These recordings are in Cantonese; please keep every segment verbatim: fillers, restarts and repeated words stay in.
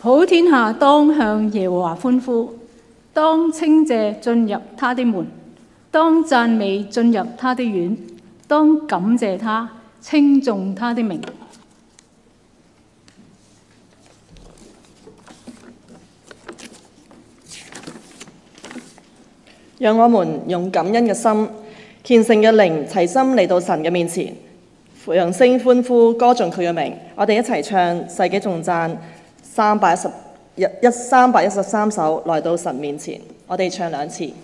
普天下當向耶和華歡呼，當稱謝進入他的門，當讚美進入他的院，當感謝他，稱頌他的名。 讓我們用感恩嘅心、虔誠嘅靈，齊心嚟到神嘅面前，揚聲歡呼，歌頌佢嘅名。我哋一齊唱《世紀頌讚》三百一十一一三百一十三首，來到神面前。我哋唱兩次。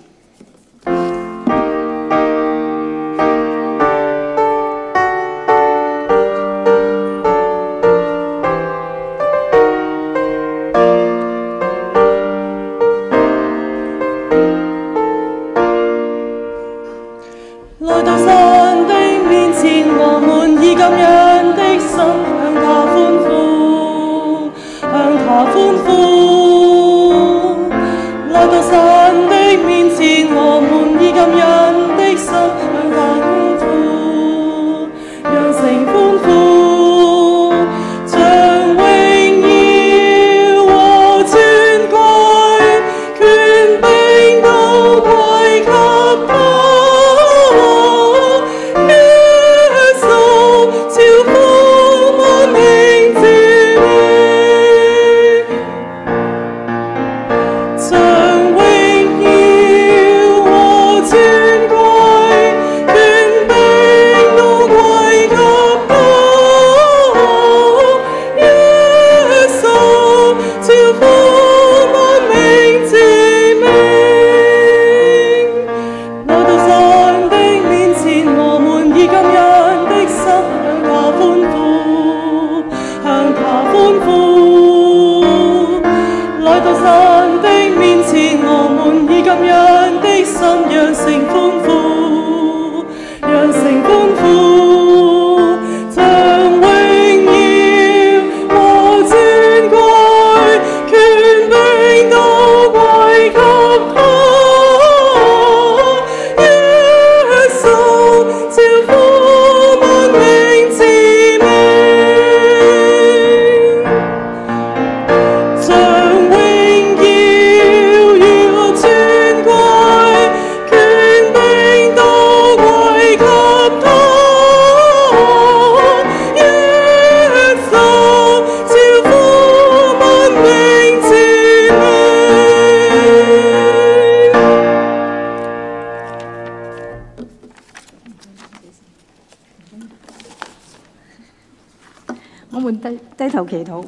我們低低頭祈禱。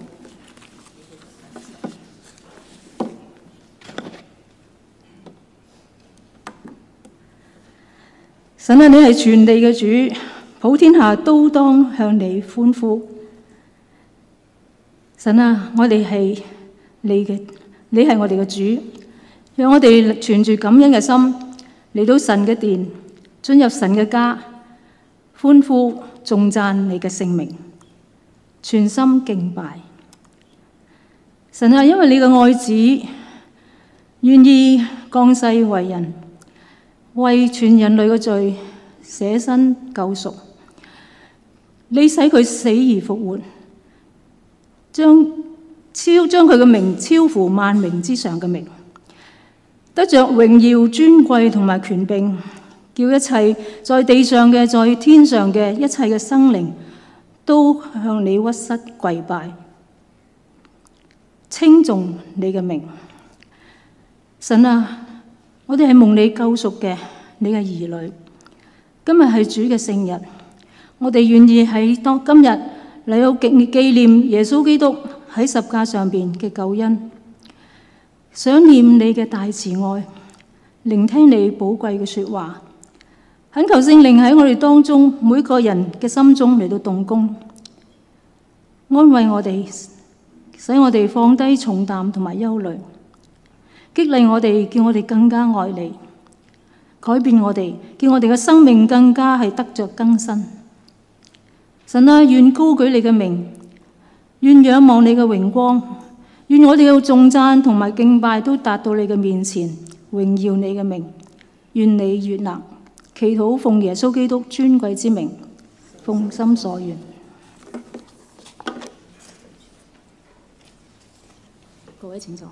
神啊，你係全地嘅主，普天下都當向你歡呼。神啊，我哋係你嘅，你係我哋嘅主，讓我哋存住感恩嘅心嚟到神嘅殿，進入神嘅家，歡呼頌讚你嘅聖名，全心敬拜。神啊，因為你嘅愛子願意降世為人，為全人類嘅罪捨身救贖，你使佢死而復活，將超將佢嘅名超乎萬名之上嘅名，得着榮耀尊貴同埋權柄，叫一切在地上嘅、在天上嘅一切嘅生靈都向你屈膝跪拜，稱頌你嘅名。神啊，我哋係蒙你救贖嘅你嘅兒女，今日係主嘅聖日，我哋願意喺當今日嚟到紀紀念耶穌基督喺十架上邊嘅救恩，想念你嘅大慈愛，聆聽你寶貴嘅說話，懇求聖靈喺我哋當中每個人嘅心中嚟到動工，安慰我哋，使我哋放低重擔同埋憂慮，激勵我哋，叫我哋更加愛你，改變我哋，叫我哋嘅生命更加係得着更新。神啊，願高舉你嘅名，願仰望你嘅榮光，願我哋嘅頌讚同埋敬拜都達到你嘅面前，榮耀你嘅名，願你悅納。祈禱奉耶穌基督尊貴之名，奉心所願。 各位請坐。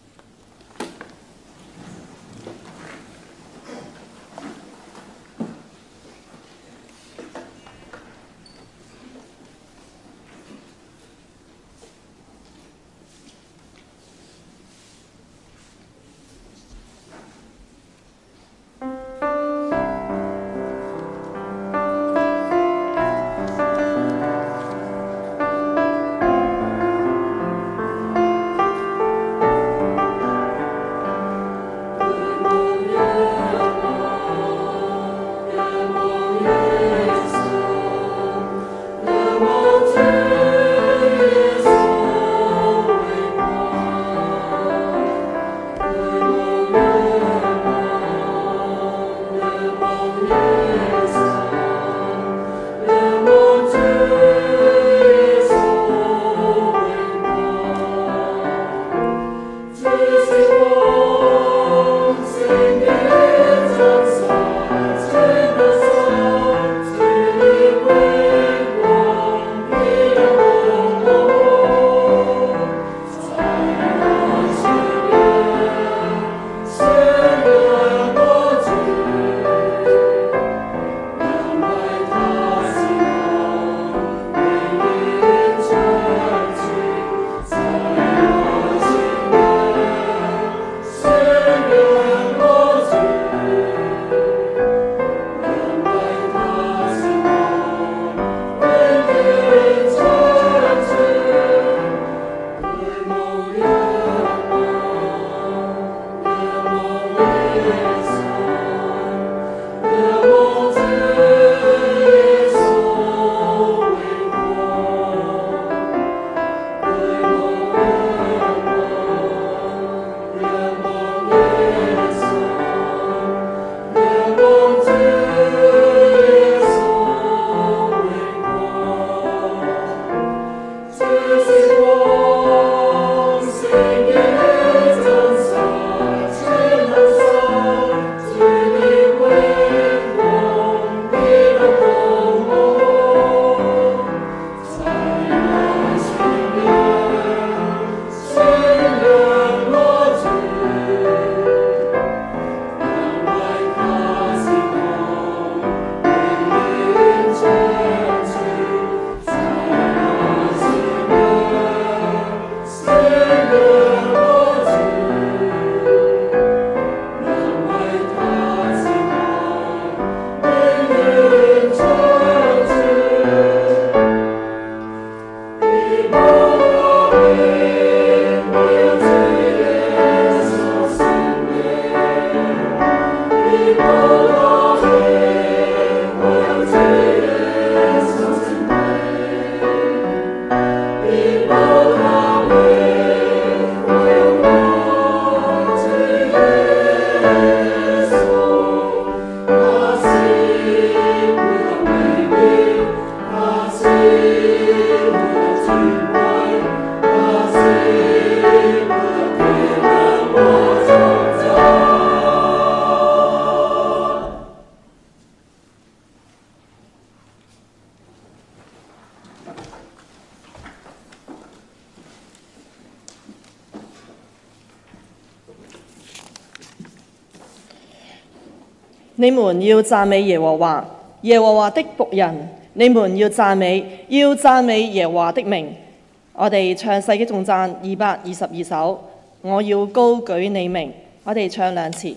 你們要讚美耶和華，耶和華的僕人，你們要讚美，要讚美耶和華的名。我哋唱世紀頌讚二百二十二首，我要高舉你名。我哋唱兩次。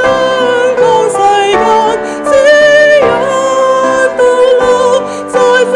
在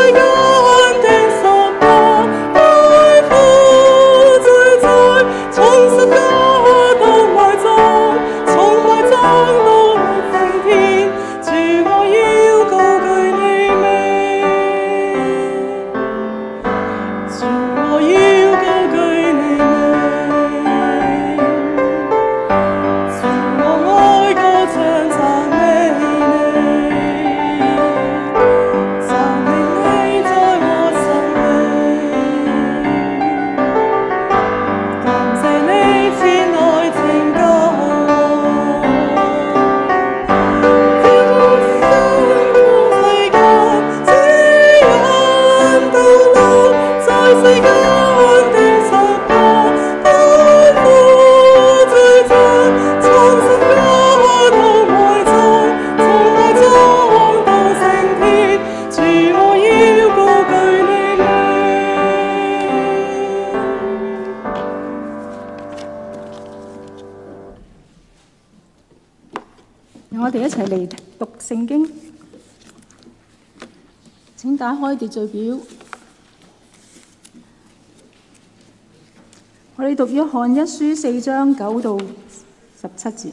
我哋一齊嚟讀聖經。請打開秩序表。我哋讀約翰一書四章九到十七節。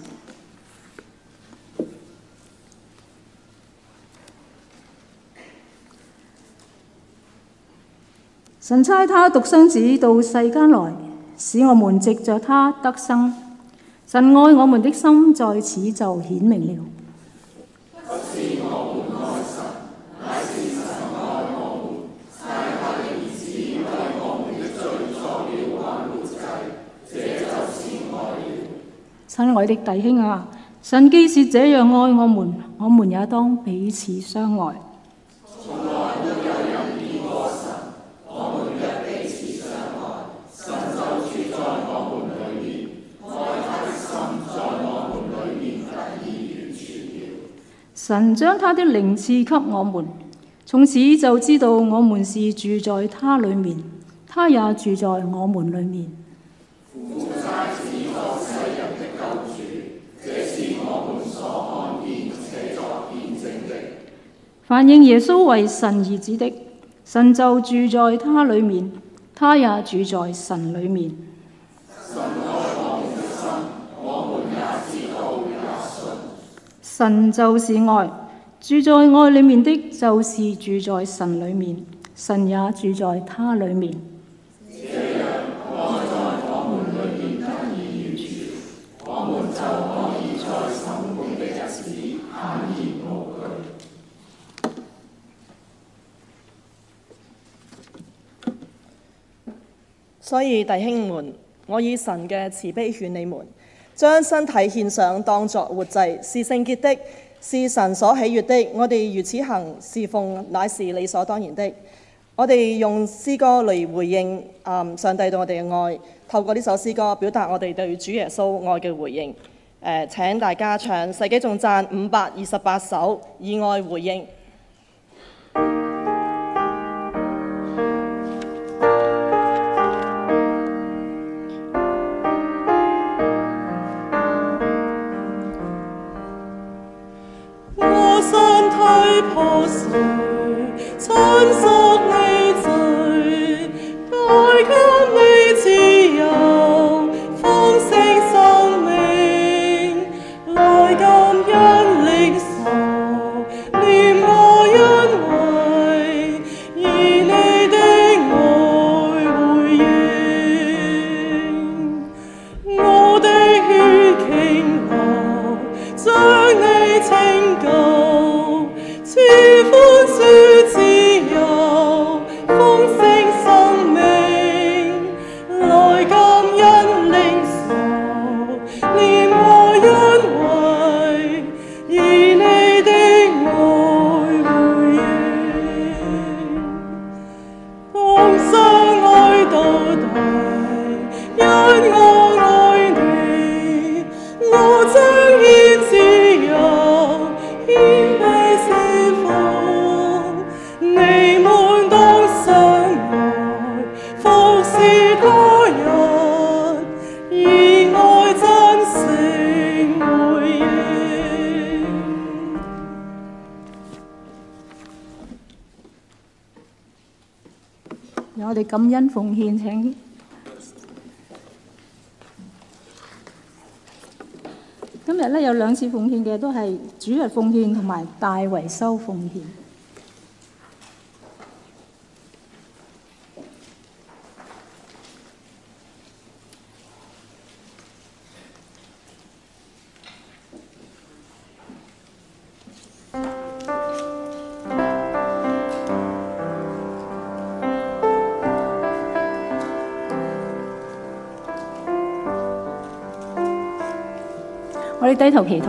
神差他獨生子到世間來，使我們藉着他得生。神愛我們的心在此就顯明了。不是我們愛神，乃是神愛我們，差他的兒子為我們的罪作了挽回祭，這就是愛了。親愛的弟兄啊，神既是這樣愛我們，我們也當彼此相愛。從來沒有人見過神，我們若彼此相愛，神就住在我們裏面。神將他的靈賜給我們，從此就知道我們是住在他裏面，他也住在我們裏面。父差子作世人的救主，這是我們所看見且作見證的。凡認耶穌為神兒子的，神就住在他裏面，他也住在神裏面。神愛我們的心，我們也知道也信。神就是愛，住在愛裏面的，就是住在神裏面，神也住在他裏面。這樣，愛在我們裏面得以完全，我們就可以在審判的日子坦然無懼。 所以弟兄們，我以神嘅慈悲勸你們，將身體獻上當作活祭，是聖潔的，是神所喜悅的。我哋如此行侍奉，乃是理所當然的。我哋用詩歌嚟回應、嗯、上帝對我哋嘅愛，透過呢首詩歌表達我哋對主耶穌愛嘅回應。誒、呃，請大家唱《世紀頌讚》五百二十八首，以愛回應。 破碎，親屬你罪，該給你自由，豐盛生命，來感恩領受，憐愛恩惠，以你的愛回應，我的血傾流，將你拯救。賜寬恕自由，豐盛生命，來感恩領受，憐愛恩惠，以你的愛回應，同相愛到底，因我愛你，我彰顯自由，謙卑。你們當相愛，服侍他人，以愛真誠回應。 有我哋感恩奉獻，請今日咧有兩次奉獻嘅，都係主日奉獻同埋大維修奉獻。我哋低頭祈禱，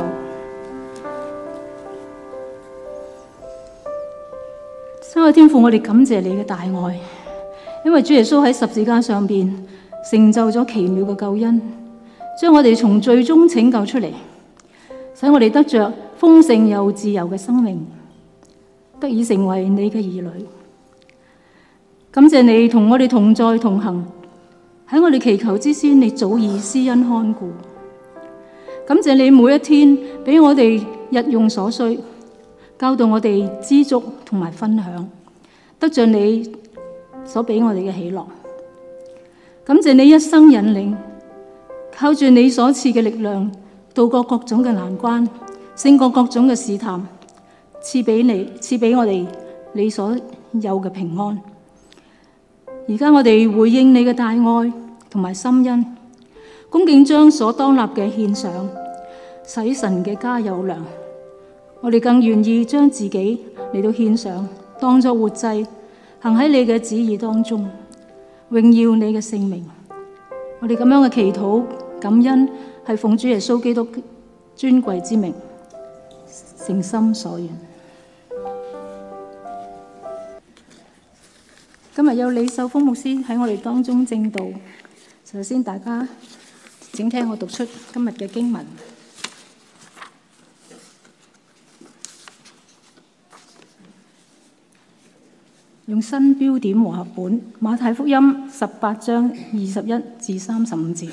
親愛天父，我哋感謝你嘅大愛， 因為主耶穌喺十字架上邊成就咗奇妙嘅救恩，將我哋從罪中拯救出嚟，使我哋得着豐盛又自由嘅生命，得以成為你嘅兒女。感謝你同我哋同在同行，喺我哋祈求之先，你早已施恩看顧。感謝你每一天俾我哋日用所需，教導我哋知足同埋分享，得着你所俾我哋嘅喜樂。感謝你一生引領，靠住你所賜嘅力量，渡過各種嘅難關，勝過各種嘅試探，賜俾你，賜俾我哋你所有嘅平安。而家我哋回應你嘅大愛同埋深恩，恭敬將所當立嘅獻上，使神嘅家有糧。我哋更願意將自己嚟到獻上，當作活祭，行喺你嘅旨意當中，榮耀你嘅聖名。我哋咁樣嘅祈禱感恩，係奉主耶穌基督尊貴之名，誠心所願。今日有李秀峰牧師喺我哋當中證道。首先，大家請聽我讀出今日嘅經文。用新標點和合本，馬太福音十八章二十一至三十五節。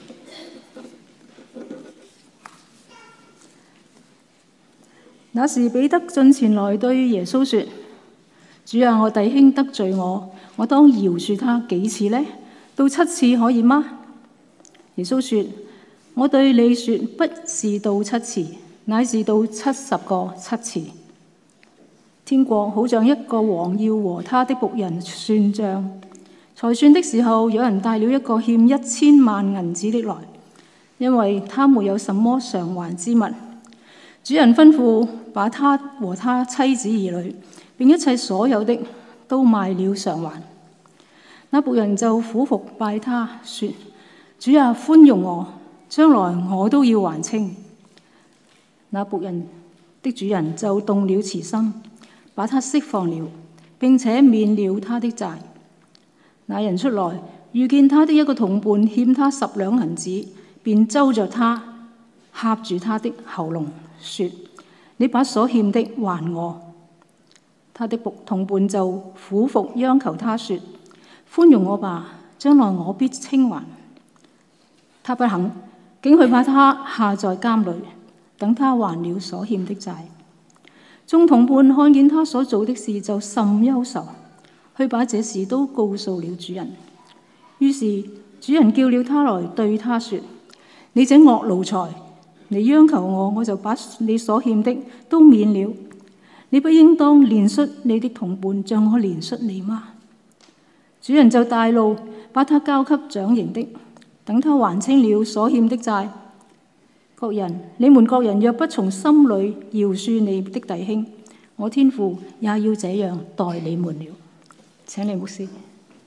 那時彼得進前來對耶穌說：主啊，我弟兄得罪我，我當饒恕他幾次呢？到七次可以嗎？耶穌說：我對你說，不是到七次，乃是到七十個七次。天國好像一個王要和他的僕人算賬，才算的時候，有人帶了一個欠一千萬銀子的來，因為他沒有什麼償還之物。主人吩咐把他和他妻子兒女並一切所有的都賣了償還。那僕人就俯伏拜他，說：主啊，寬容我，將來我都要還清。那僕人的主人就動了慈心，把他釋放了，並且免了他的債。那人出來，遇見他的一個同伴欠他十兩銀子，便揪着他，掐住他的喉嚨，說：你把所欠的還我。他的同伴就俯伏央求他說：寬容我吧，將來我必清還。他不肯，竟去把他下在監裏，等他還了所欠的債。眾同伴看見他所做的事，就甚憂愁，去把這事都告訴了主人。於是主人叫了他來，對他說：你這惡奴才，你央求我，我就把你所欠的都免了。你不應當憐恤你的同伴，像我憐恤你嗎？主人就大怒，把他交給掌刑的，等他還清了所欠的債。各人，你們各人若不從心裏饒恕你的弟兄，我天父也要這樣待你們了。請你牧師。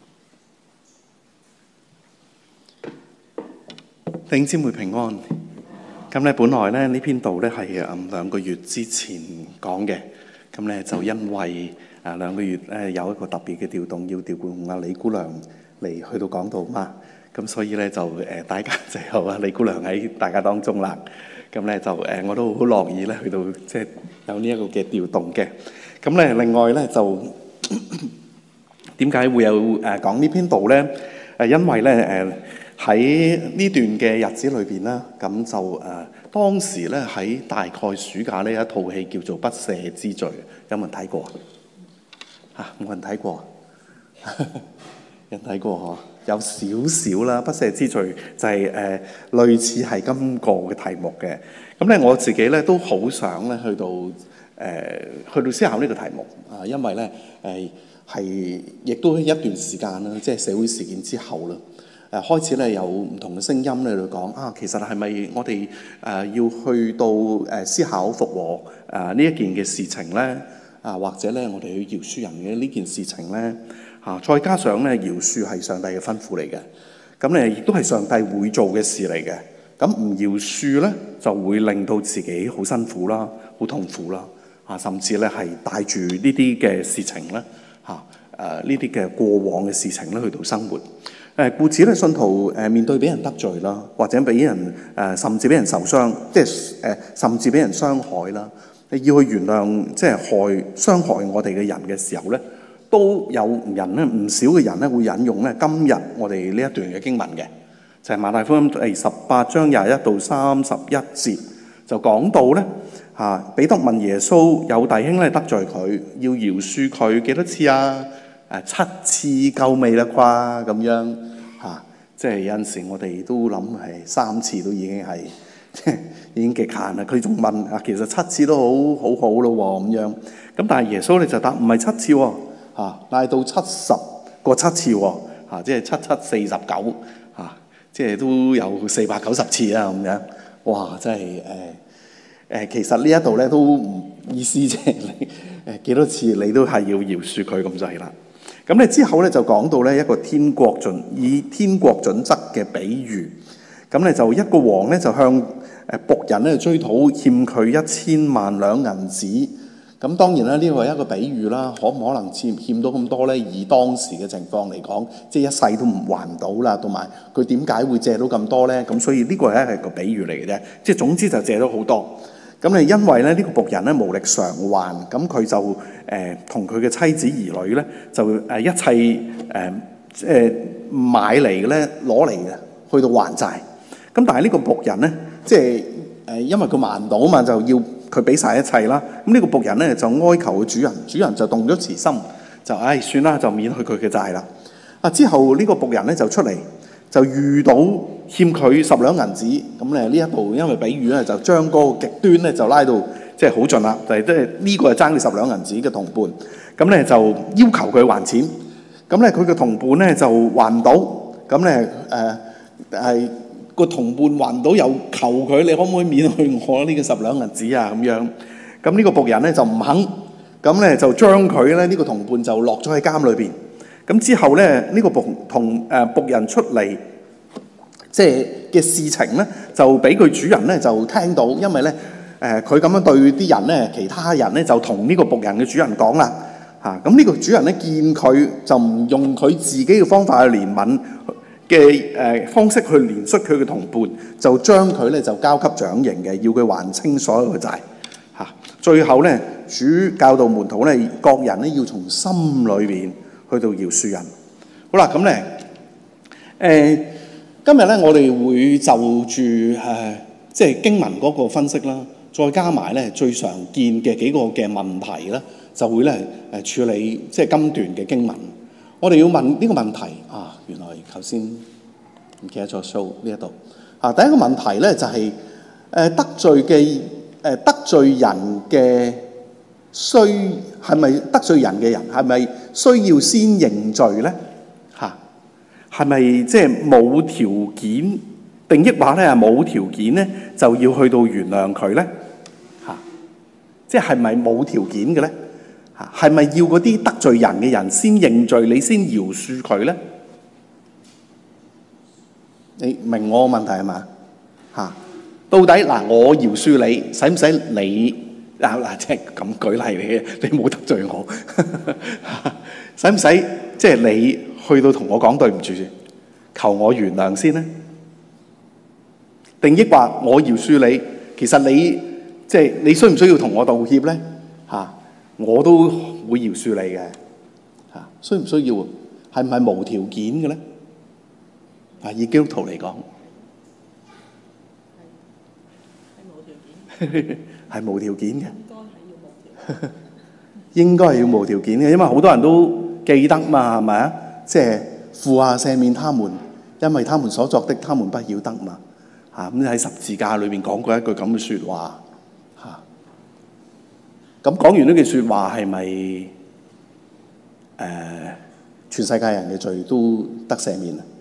弟兄姊妹平安。咁咧，本來咧呢篇道咧係誒兩個月之前講嘅，咁咧就因為誒兩個月咧有一個特別嘅調動，要調換阿李姑娘嚟去到講道嘛，咁所以咧就誒大家就有阿李姑娘喺大家當中啦，咁咧就誒我都好樂意咧去到即係有呢一個嘅調動嘅，咁咧另外咧就點解會有誒講呢篇道咧？誒因為咧誒。喺呢段嘅日子裏邊啦，咁就誒、呃、當時咧喺大概暑假呢，有一套戲叫做《不赦之罪》，有冇人睇過啊？嚇，冇人睇過，有人睇過嗬？有少少啦，《不赦之罪》就係、是、誒、呃、類似係今個嘅題目嘅。咁咧我自己咧都好想咧去到誒、呃、去到思考呢個題目啊，因為咧誒係亦都一段時間啦，即係社會事件之後啦。誒開始咧有唔同嘅聲音咧嚟講啊，其實係咪我哋誒、呃、要去到誒思考復和誒呢一件嘅事情咧？啊，或者咧我哋去饒恕人嘅呢件事情咧？嚇、啊，再加上咧饒恕係上帝嘅吩咐嚟嘅，咁咧亦都係上帝會做嘅事嚟嘅。咁唔饒恕咧，就會令到自己好辛苦啦，好痛苦啦，啊，甚至咧係帶住呢啲嘅事情咧嚇呢啲嘅過往嘅事情咧去到生活。誒故此咧，信徒誒面對俾人得罪啦，或者俾人誒、呃、甚至俾人受傷，即係誒、呃、甚至俾人傷害啦，你要去原諒即係害傷害我哋嘅人嘅時候咧，都有人咧唔少嘅人咧會引用咧今日我哋呢一段嘅經文嘅，就係、是、馬太福音第十八章廿一到三十一節，就講到咧嚇彼得問耶穌，有弟兄咧得罪佢，要饒恕佢幾多次啊？誒七次夠未啦啩咁樣嚇，即係有陣時我哋都諗係三次都已經係已經極限啦。佢仲問啊，其實七次都好好好咯喎咁樣。咁但係耶穌咧就答唔係七次喎嚇，但係到七十個七次喎嚇，即係七七四十九嚇，即係都有四百九十次啊咁樣。哇！真係誒誒，其實呢一度咧都唔意思即係你誒幾多次你都係要饒恕佢咁滯啦。咁咧之後咧就講到咧一個天國準以天國準則嘅比喻。咁咧就一個王咧就向誒僕人咧追討欠佢一千萬兩銀子。咁當然啦，呢個係一個比喻啦，可唔可能欠欠到咁多咧？以當時嘅情況嚟講，即係一世都唔還唔到啦。同埋佢點解會借到咁多咧？咁所以呢個係一個比喻嚟嘅啫。即係總之就借咗好多。咁咧因為咧呢個僕人咧無力償還，咁佢就誒同佢嘅妻子兒女咧就誒一切誒誒買嚟嘅咧攞嚟嘅去到還債。咁但係呢個僕人咧即係誒因為佢還唔到嘛，就要佢俾晒一切啦。咁呢個僕人咧就哀求個主人，主人就動咗慈心，就唉、哎、算啦，就免去佢嘅債啦。啊之後呢個僕人咧就出嚟，就遇到欠佢十兩銀子。咁咧呢一度因為比喻咧就將嗰個極端咧就拉到即係好盡啦，就係即係呢個係爭你十兩銀子嘅同伴。咁咧就要求佢還錢。咁咧佢嘅同伴咧就還唔到。咁咧誒係個同伴還唔到，又求佢，你可唔可以免去我呢個十兩銀子啊？咁樣。咁呢個僕人咧就唔肯。咁咧就將佢咧呢個同伴就落咗喺監裏邊。咁之後咧呢、這個僕同誒僕人出嚟，即係嘅事情咧就俾佢主人咧就聽到，因為咧誒佢咁樣對啲人咧，其他人咧就同呢個僕人嘅主人講啦嚇。咁呢個主人咧見佢就唔用佢自己嘅方法去憐憫嘅誒方式去憐恤佢嘅同伴，就將佢咧就交給掌刑嘅，要佢還清所有嘅債嚇。最後咧主教導門徒咧，各人咧要從心裏邊去到饒恕人。好啦，咁咧誒今日咧我哋會就住誒、呃、即係經文嗰個分析啦，再加埋咧最常見嘅幾個嘅問題咧，就會咧誒處理即係今段嘅經文。我哋要問呢個問題啊，原來頭先唔記得咗 show 呢一度啊。第一個問題咧就係、是、誒、呃、得罪嘅誒、呃、得罪人嘅需係咪得罪人嘅人係咪需要先認罪咧？嚇係咪即係冇條件定抑或咧冇條件咧就要去到原諒佢咧？嚇即係係咪冇條件嘅咧？嚇係咪要嗰啲得罪人嘅人先認罪，你先饒恕佢咧？你明我個問題係嘛？嚇到底嗱，我饒恕你，使唔使你？嗱嗱，即係咁舉例，你你冇得罪我，使唔使即係你去到同我講對唔住，求我原諒先咧？定抑或我饒恕你，其實你即係你需唔需要同我道歉咧？嚇，我都會饒恕你嘅嚇，需唔需要？係唔係無條件嘅咧？啊，以基督徒嚟講，係無條件。係無條件嘅，應該係要無條件嘅，因為好多人都記得嘛，係咪啊？即係父啊，赦免他們，因為他們所作的，他們不曉得嘛。嚇咁喺十字架裏邊講過一句咁嘅説話嚇。咁講完呢句説話係咪誒全世界人嘅罪都得赦免啊？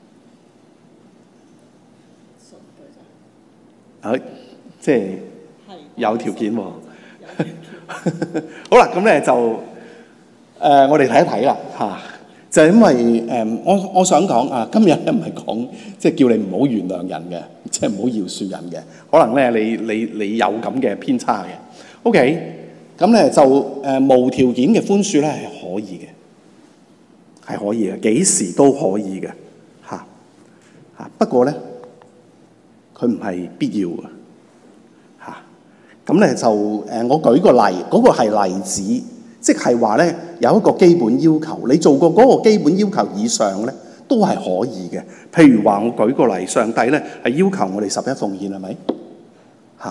啊，即係。有條件喎，好啦，咁咧就誒、呃，我哋睇一睇啦嚇，就係因為誒、呃，我我想講啊，今日咧唔係講即係叫你唔好原諒人嘅，即係唔好饒恕人嘅，可能咧你你你有咁嘅偏差嘅。OK，咁咧就誒、呃、無條件嘅寬恕咧係可以嘅係可以嘅，幾時都可以嘅嚇嚇。不過咧，佢唔係必要嘅嚇。咁咧就誒，我舉個例，嗰個係例子，即係話咧有一個基本要求，你做過嗰個基本要求以上咧，都係可以嘅。譬如話，我舉個例，上帝咧係要求我哋十一奉獻，係咪嚇？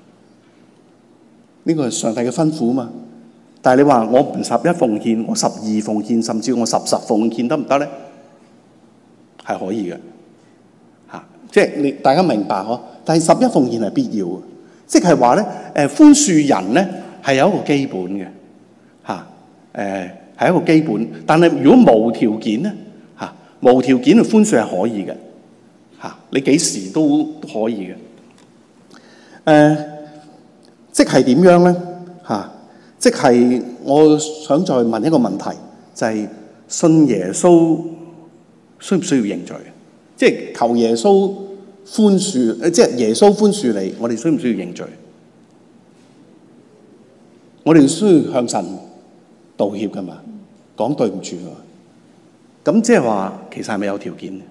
呢個係上帝嘅吩咐啊嘛。但係你話我唔十一奉獻，我十二奉獻，甚至我十十奉獻得唔得咧？係可以嘅嚇，即係你大家明白嗬？但係十一奉獻係必要嘅，即係話咧誒寬恕人咧係有一個基本嘅嚇，誒係一個基本。但係如果無條件咧嚇，無條件嘅寬恕係可以嘅嚇，你幾時都可以嘅。誒、呃，即係點樣咧嚇？即係我想再問一個問題，就係、是、信耶穌需唔需要認罪？即係求耶穌寬恕，誒即係耶穌寬恕你，我哋需唔需要認罪？我哋需要向神道歉噶嘛？講對唔住啊！咁即係話，其實係咪有條件？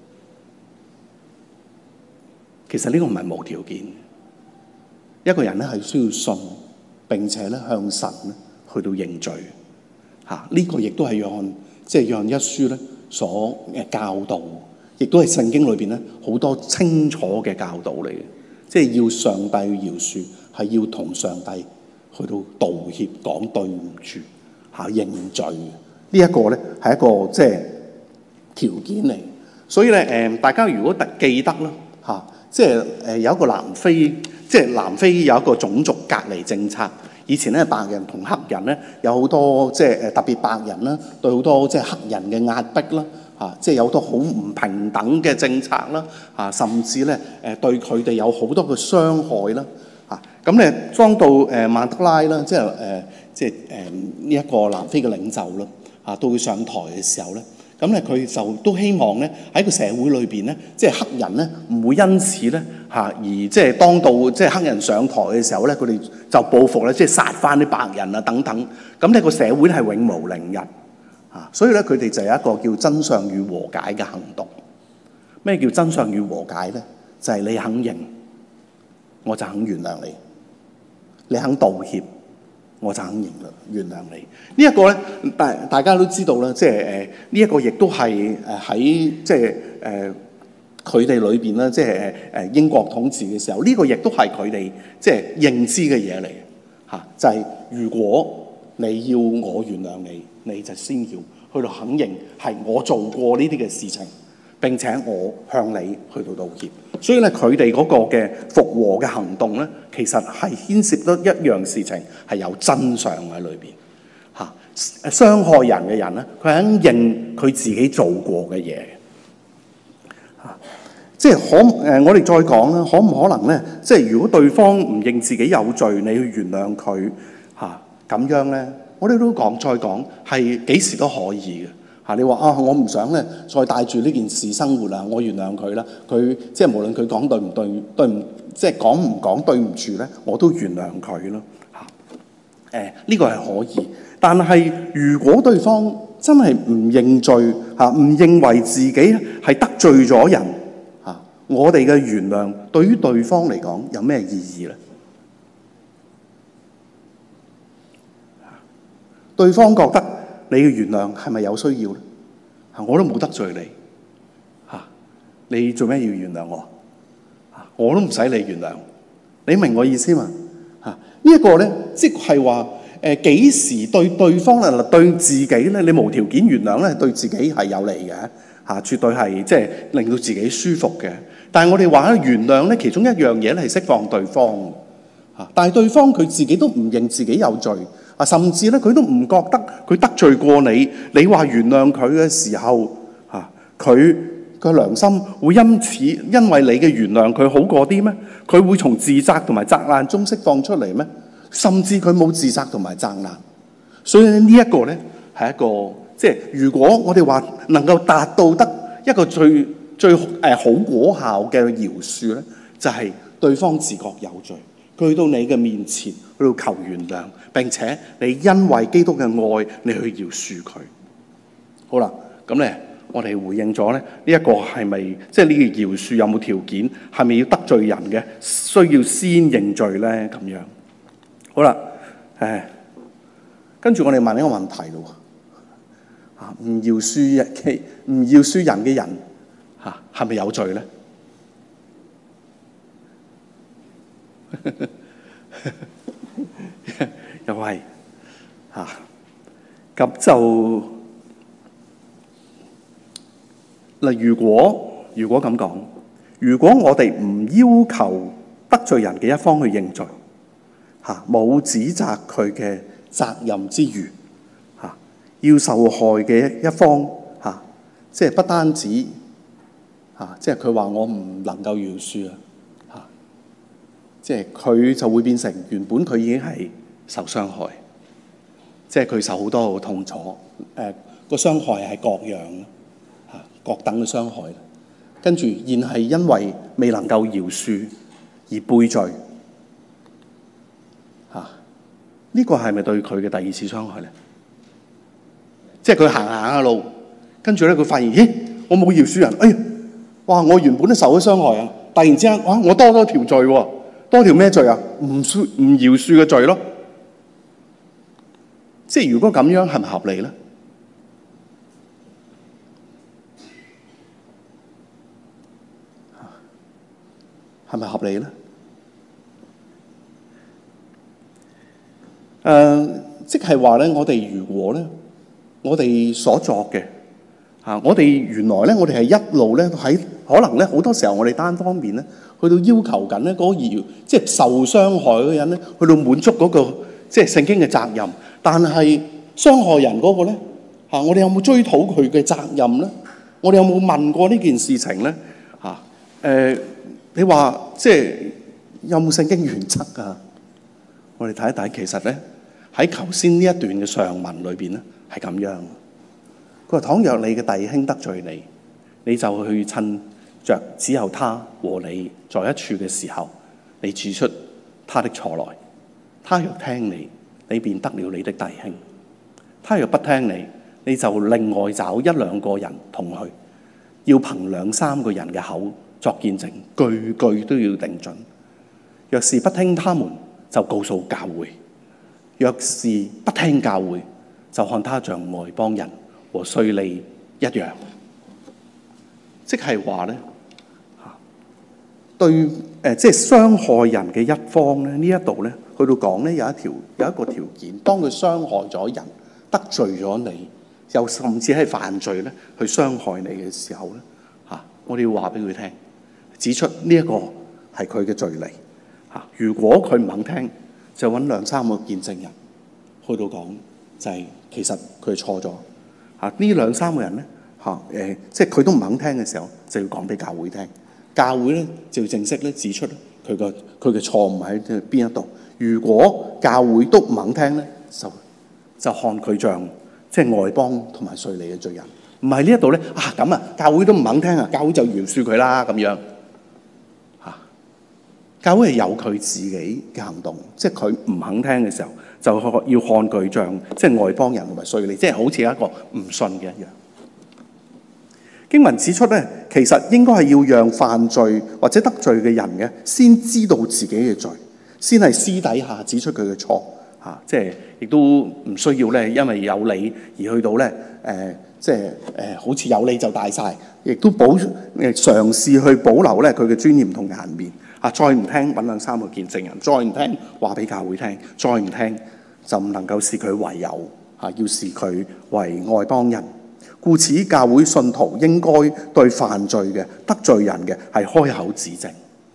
其實呢個唔係無條件。一個人咧係需要信。並且咧向神咧去到認罪嚇，呢、這個亦都係約翰即係約翰一書咧所嘅教導，亦都係聖經裏邊咧好多清楚嘅教導嚟嘅，即係要上帝饒恕，係要同上帝去到道歉，講對唔住嚇，認罪。這個、呢一個咧係一個即係條件嚟，所以咧誒、呃，大家如果記得啦嚇，即係誒有一個南非。即係南非有一個種族隔離政策，以前咧白人同黑人咧有好多即係誒特別白人啦，對好多即係黑人嘅壓迫啦嚇，即係有好多好唔平等嘅政策啦嚇，甚至咧誒對佢哋有好多嘅傷害啦嚇。咁咧當到誒曼德拉啦，即係誒即係誒呢一個南非嘅領袖啦嚇，到佢上台嘅時候咧。咁咧，佢就都希望咧喺個社會裏邊咧，即係黑人咧唔會因此咧嚇而即係當到即係黑人上台嘅時候咧，佢哋就報復咧，即係殺翻啲白人啊等等。咁呢個社會係永無寧日嚇，所以咧佢哋就有一個叫真相與和解嘅行動。咩叫真相與和解咧？就係你肯認，我就肯原諒你；你肯道歉，我就肯認啦，原諒你。這個、呢一個咧，大大家都知道啦，即係誒呢一個亦都係誒喺即係誒佢哋裏邊啦，即係誒誒英國統治嘅時候，呢、這個亦都係佢哋即係認知嘅嘢嚟嚇。就係、是、如果你要我原諒你，你就先要去到肯認係我做過呢啲嘅事情，並且我向你去到道歉。所以咧，佢哋嗰個嘅復和嘅行動咧，其實係牽涉到一樣事情，係有真相喺裏邊嚇。傷害人嘅人咧，佢肯認佢自己做過嘅嘢嚇。即係可誒、呃，我哋再講啦，可唔可能咧？即係如果對方唔認自己有罪，你去原諒佢嚇咁樣咧？我哋都講再講，係幾時都可以嘅。嚇！你話啊，我唔想咧再帶住呢件事生活啦，我原諒佢啦。佢即係無論佢講對唔對，對唔即係講唔講對唔住咧，我都原諒佢咯。嚇！誒呢個係可以，但係如果對方真係唔認罪嚇，唔認為自己係得罪咗人嚇，我哋嘅原諒對於對方嚟講有咩意義咧？對方覺得你嘅原諒係咪有需要咧？嚇，我都冇得罪你，嚇，你做咩要原諒我？嚇，我都唔使你原諒，你明我意思嘛？嚇，呢一個咧，即係話誒幾時對對方啊，對自己咧，你無條件原諒咧，對自己係有利嘅，嚇，絕對係即係令到自己舒服嘅。但係我哋話咧，原諒咧，其中一樣嘢咧係釋放對方嚇，但係對方佢自己都唔認自己有罪。啊，甚至咧，佢都唔覺得佢得罪過你。你話原諒佢嘅時候，嚇佢個良心會因此因為你嘅原諒佢好過啲咩？佢會從自責同埋責難中釋放出嚟咩？甚至佢冇自責同埋責難。所以呢一個咧係一個即係，如果我哋話能夠達到得一個最最誒、呃、好果效嘅饒恕咧，就係、是、對方自覺有罪。佢去到你嘅面前，去到求原諒，並且你因為基督嘅愛，你去饒恕佢。 好啦，咁咧我哋回應咗咧呢一個係咪即係呢個饒恕有冇條件？係咪要得罪人嘅？需要先認罪咧？咁樣好啦，誒，跟住我哋問一個問題咯。啊，唔饒恕人嘅唔饒恕人嘅人嚇係咪有罪咧？又係嚇，咁就嗱，如果如果咁講，如果我哋唔要求得罪人嘅一方去認罪，嚇冇指責佢嘅責任之餘，嚇要受害嘅一方嚇，即係不單止嚇，即係佢話我唔能夠饒恕啊，嚇，即係佢就會變成原本佢已經係受傷害，即係佢受好多好痛楚，誒個傷害係各樣嚇，各等嘅傷害，跟住現係因為未能夠饒恕而背罪嚇，呢個係咪對佢嘅第二次傷害咧？即係佢行行下路，跟住咧佢發現，咦，我冇饒恕人，哎呀，哇！我原本都受咗傷害啊，突然之間，哇！我多咗條罪喎，多條咩罪啊？唔恕唔饒恕嘅罪咯。即係如果咁樣係咪合理咧？係咪合理咧？誒、呃，即係話咧，我哋如果咧，我哋所作嘅嚇，我哋原來咧，我哋係一路咧喺可能咧好多時候，我哋單方面咧去到要求緊咧嗰個要即係受傷害嗰個人咧，去到滿足嗰個即係聖經嘅責任，但係傷害人嗰個咧嚇，我哋有冇追討佢嘅責任咧？我哋有冇問過呢件事情咧嚇？誒、呃，你話即係有冇聖經原則啊？我哋睇一睇，其實咧喺頭先呢一段嘅上文裏邊咧係咁樣。佢話：倘若你嘅弟兄得罪你，你就去趁着只有他和你在一處嘅時候，你指出他的錯來。他若聽你，你便得了你的弟兄；他若不聽你，你就另外找一兩個人同去，要憑兩三個人嘅口作見證，句句都要定準。若是不聽他們，就告訴教會；若是不聽教會，就看他像外邦人和稅吏一樣。即係話咧，對誒、呃，即係傷害人嘅一方咧，呢一度咧，去到講咧有一條有一個條件，當佢傷害咗人、得罪咗你，又甚至係犯罪咧，去傷害你嘅時候咧，嚇、啊，我哋要話俾佢聽，指出呢一個係佢嘅罪嚟嚇。如果佢唔肯聽，就揾兩三個見證人去到講，就係、是、其實佢錯咗嚇。呢兩三個人咧嚇誒，即係佢都唔肯聽嘅時候，就要講俾教會聽。教會咧就要正式咧指出佢個佢嘅錯誤喺邊一度。如果教會都唔肯聽咧，就就看佢像即係外邦同埋稅吏嘅罪人。唔係呢一度咧啊咁啊，教會都唔肯聽啊，教會就饒恕佢啦咁樣嚇。教會係有佢自己嘅行動，即係佢唔肯聽嘅時候，就要看佢像即係外邦人同埋稅吏，即係好似一個唔信嘅一樣。經文指出咧，其實應該係要讓犯罪或者得罪嘅人嘅，先知道自己嘅罪，先係私底下指出佢嘅錯嚇，即係亦都唔需要咧，因為有理而去到咧誒、呃，即係誒、呃，好似有理就大晒，亦都保誒嘗試去保留咧佢嘅尊嚴同顏面嚇。再唔聽揾兩三個見證人，再唔聽話俾教會聽，再唔聽就唔能夠視佢為友嚇，要視佢為外邦人。故此，教會信徒應該對犯罪嘅、得罪人嘅係開口指正，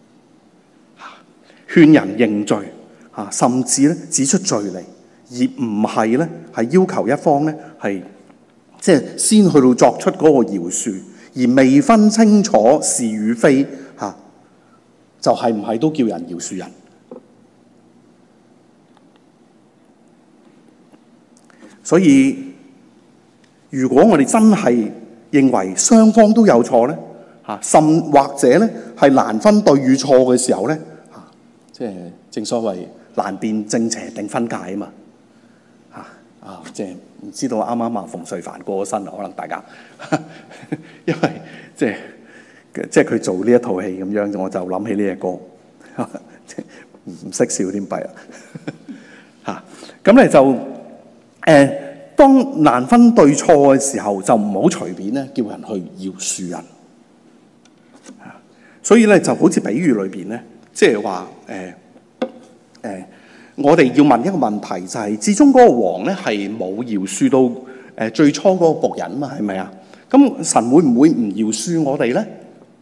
勸人認罪，甚至咧指出罪嚟，而唔係咧係要求一方咧係即係先去到作出嗰個饒恕，而未分清楚是與非嚇，就係唔係都叫人饒恕人？所以。如果我哋真係認為雙方都有錯咧，嚇，甚或者咧係難分對與錯嘅時候咧，嚇，即係正所謂難辨正邪定分界啊嘛，嚇啊，即係唔知道啱啱啊馮瑞凡過咗身啊，可能大家因為即係即係佢做呢一套戲咁樣，我就諗起呢隻歌，唔識笑點弊啊嚇！咁咧就誒、呃，當難分對錯嘅時候，就唔好隨便咧叫人去饒恕人。所以咧就好似比喻裏邊咧，即係話誒誒，我哋要問一個問題，就係、是、至終嗰個王咧係冇饒恕到誒、呃、最初嗰個僕人嘛，係咪啊？咁神會唔會唔饒恕我哋咧？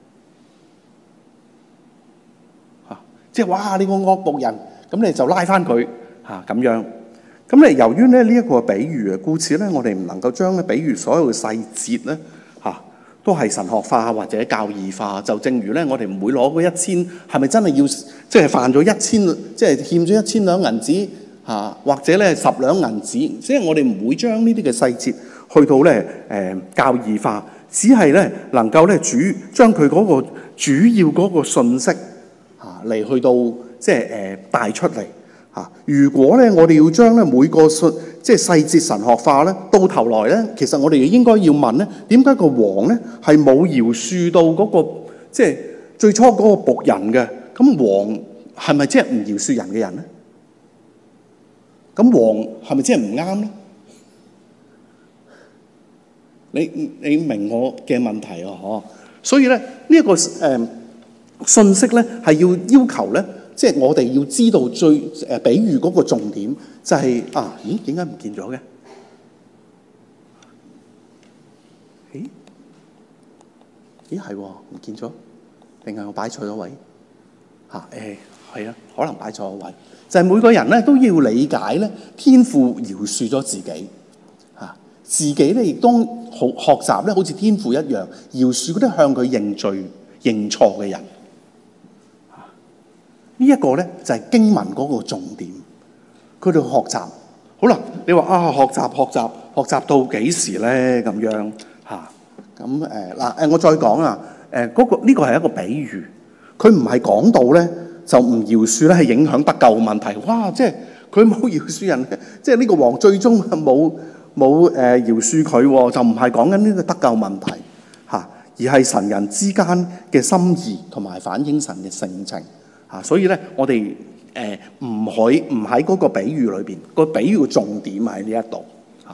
嚇、啊！即係哇！呢個惡僕人，咁你就拉翻佢嚇咁樣。咁咧由於咧呢一個比喻啊，故此咧我哋唔能夠將咧比喻所有嘅細節咧嚇。啊都係神學化或者教義化，就正如咧，我哋唔會攞嗰一千，係咪真係要即係犯咗一千，即係欠咗一千兩銀子嚇，或者咧十兩銀子，即係我哋唔會將呢啲嘅細節去到咧誒、呃、教義化，只係咧能夠咧主將佢嗰個主要嗰個信息嚇嚟去到即係誒帶出嚟嚇。如果咧我哋要將咧每個信即係細節神學化咧，到頭來咧，其實我哋應該要問咧，點解個王咧係冇饒恕到嗰個即係最初嗰個僕人嘅？咁王係咪即係唔饒恕人嘅人咧？咁王係咪即係唔啱咧？你你明我嘅問題啊？嗬，所以咧呢一個誒信息咧係要要求咧，即係我哋要知道最誒比喻嗰個重點。就係、是、啊，咦？點解唔見咗嘅？咦？咦係喎，唔見咗？定係我擺錯咗位？嚇誒係啊，可能擺錯咗位。就係、是、每個人咧都要理解咧，天父饒恕咗自己嚇、啊，自己咧亦都好學習咧，好似天父一樣饒恕嗰啲向佢認罪認錯嘅人。嚇、啊，這個、呢一個咧就係、是、經文嗰個重點。佢哋學習，好啦，你話啊，學習學習學習到幾時咧？咁樣嚇，咁誒嗱誒，我再講啊，誒嗰個呢個係一個比喻，佢唔係講到咧就唔饒恕咧係影響得救問題。哇！即係佢冇饒恕人，即係呢個王最終冇冇誒饒恕佢，就唔係講緊呢個得救問題嚇，而係神人之間嘅心意同埋反映神嘅性情嚇。所以咧，我哋。誒唔可以唔喺嗰個比喻裏邊，個比喻嘅重點喺呢一度嚇。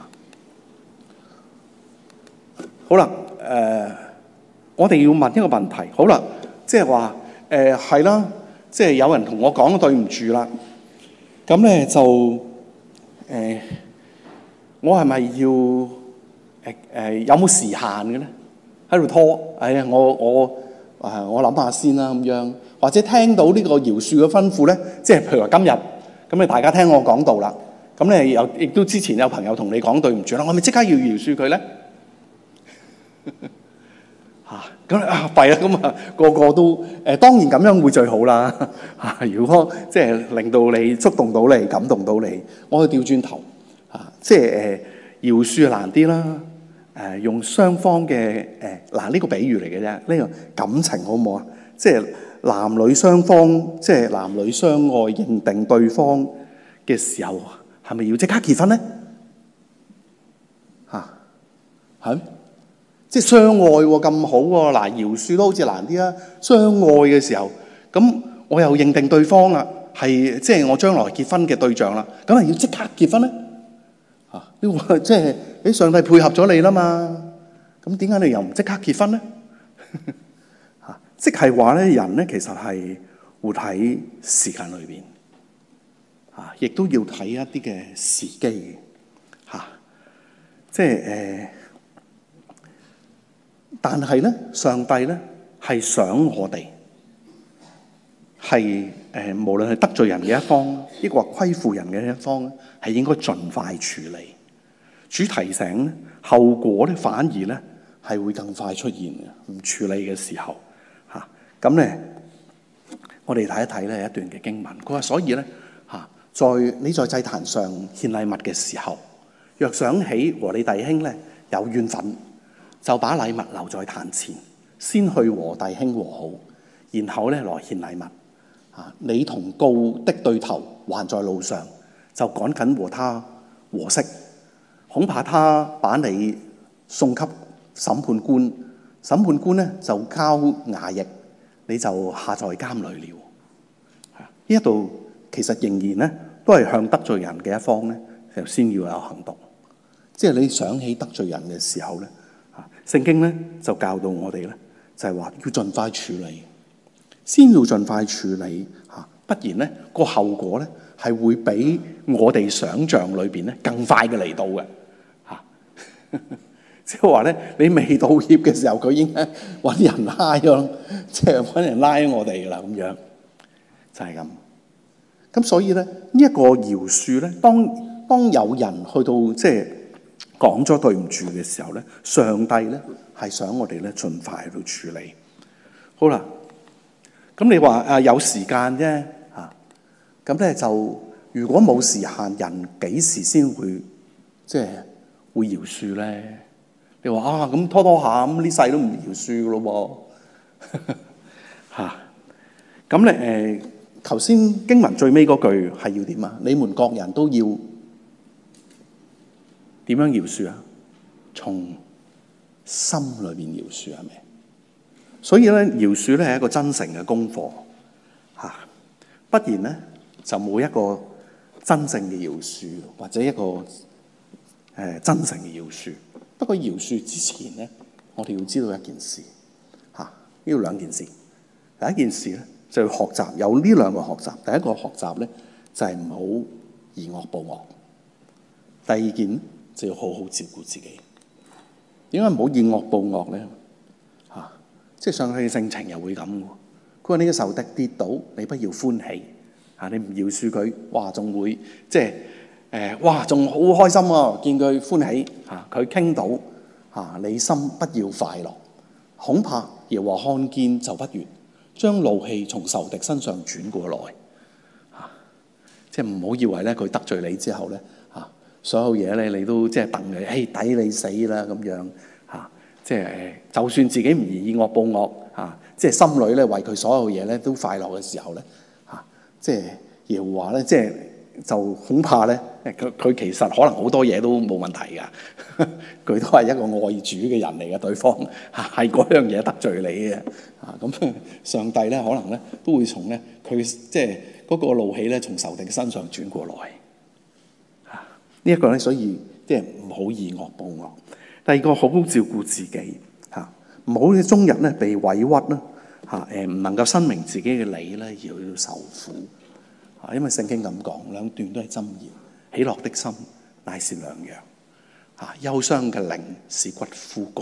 好啦，誒、呃，我哋要問一個問題。好啦，即係話誒係啦，即係有人同我講對唔住啦。咁咧就誒、呃，我係咪要誒誒、呃、有冇時限嘅咧？喺度拖，哎呀，我我啊，我諗下先啦咁樣。或者聽到呢個饒恕嘅吩咐咧，即係譬如話今日咁，你大家聽我講道啦，咁咧又亦都之前有朋友同你講對唔住啦，我咪即刻要饒恕佢咧嚇？咁啊弊啦，咁啊個個都誒、呃、當然咁樣會最好啦嚇、啊。如果即係令到你觸動到你、感動到你，我去調轉頭嚇、啊，即係誒、呃、饒恕難啲啦。誒、呃、用雙方嘅誒嗱呢個比喻嚟嘅啫，呢、這個感情好唔好啊？即係。男女雙方即係男女相愛，認定對方嘅時候，係咪要即刻結婚咧？嚇、啊，係即係相愛喎，咁好喎。嗱，饒恕都好似難啲啊。相愛嘅時候，咁我又認定對方啦，係即係我將來結婚嘅對象啦，咁係要即刻結婚咧？嚇、啊，呢個即係俾上帝配合咗你啦嘛。咁點解你又唔即刻結婚咧？即係話咧，人咧其實係活喺時間裏邊，嚇，亦都要睇一啲嘅時機，嚇，即係誒。但係咧，上帝咧係想我哋係誒，無論係得罪人嘅一方，抑或虧負人嘅一方咧，係應該盡快處理。主提醒咧，後果咧反而咧係會更快出現嘅，唔處理嘅時候。咁咧，我哋睇一睇咧一段嘅經文。佢話：所以咧嚇，在你在祭壇上獻禮物嘅時候，若想起和你弟兄咧有怨憤，就把禮物留在壇前，先去和弟兄和好，然後咧來獻禮物。嚇，你同告的對頭還在路上，就趕緊和他和息， 恐怕他把你送給審判官，審判官咧就交衙役，你就下在監裏了。呢一度其實仍然咧都係向得罪人嘅一方咧，就先要有行動。即係你想起得罪人嘅時候咧，聖經咧就教導我哋咧，就係話要盡快處理，先要盡快處理嚇，不然咧個後果咧係會比我哋想像裏邊咧更快嘅嚟到嘅嚇。即係話咧，你未道歉嘅時候，佢已經揾人拉咗，即係揾人拉我哋噶啦，咁樣就係咁。咁所以咧，呢、這、一個饒恕咧，當當有人去到即係講咗對唔住嘅時候咧，上帝咧係想我哋咧盡快去到處理。好啦，咁你話啊有時間啫嚇，咁咧就如果冇時限，人幾時先會即係會饒恕咧？你話啊咁拖拖下咁呢世都唔饒恕噶咯喎嚇。咁咧誒，頭先經文最尾嗰句係要點啊？你們各人都要點樣饒恕啊？從心裏邊饒恕係咪？所以咧，饒恕咧係一個真誠嘅功課嚇，不然咧就冇一個真正嘅饒恕或者一個誒、呃、真誠嘅饒恕。不過饒恕之前咧，我哋要知道一件事嚇，呢度兩件事。第一件事咧就要學習，有呢兩個學習。第一個學習咧就係唔好以惡報惡。第二件就要好好照顧自己。點解唔好以惡報惡咧？嚇，即係上帝嘅性情又會咁喎。佢話你嘅仇敵跌倒，你不要歡喜嚇，你唔饒恕佢，哇，仲會即係。誒哇，仲好開心啊！見佢歡喜嚇，佢傾到嚇，你心不要快樂，恐怕耶和華看見就不悅，將怒氣從仇敵身上轉過來嚇。即係唔好以為咧佢得罪你之後咧嚇，所有嘢咧你都即係戥佢，誒抵你死啦咁樣嚇。即係就算自己唔以惡報惡嚇，即係心裏咧為佢所有嘢咧都快樂嘅時候咧嚇，即係耶和華咧即係。就恐怕咧，佢佢其實可能好多嘢都冇問題㗎，佢都係一個愛主嘅人嚟嘅，對方係嗰樣嘢得罪你嘅，啊咁上帝咧可能咧都會從咧佢即係嗰個怒氣咧從仇敵身上轉過來，啊呢一個咧所以即係唔好以惡報惡。第二個好好照顧自己嚇，唔好嘅終日咧被委屈啦嚇，誒唔能夠申明自己嘅理咧而要受苦。啊，因為聖經咁講，兩段都係箴言。喜樂的心乃是良藥，啊，憂傷嘅靈使骨枯乾。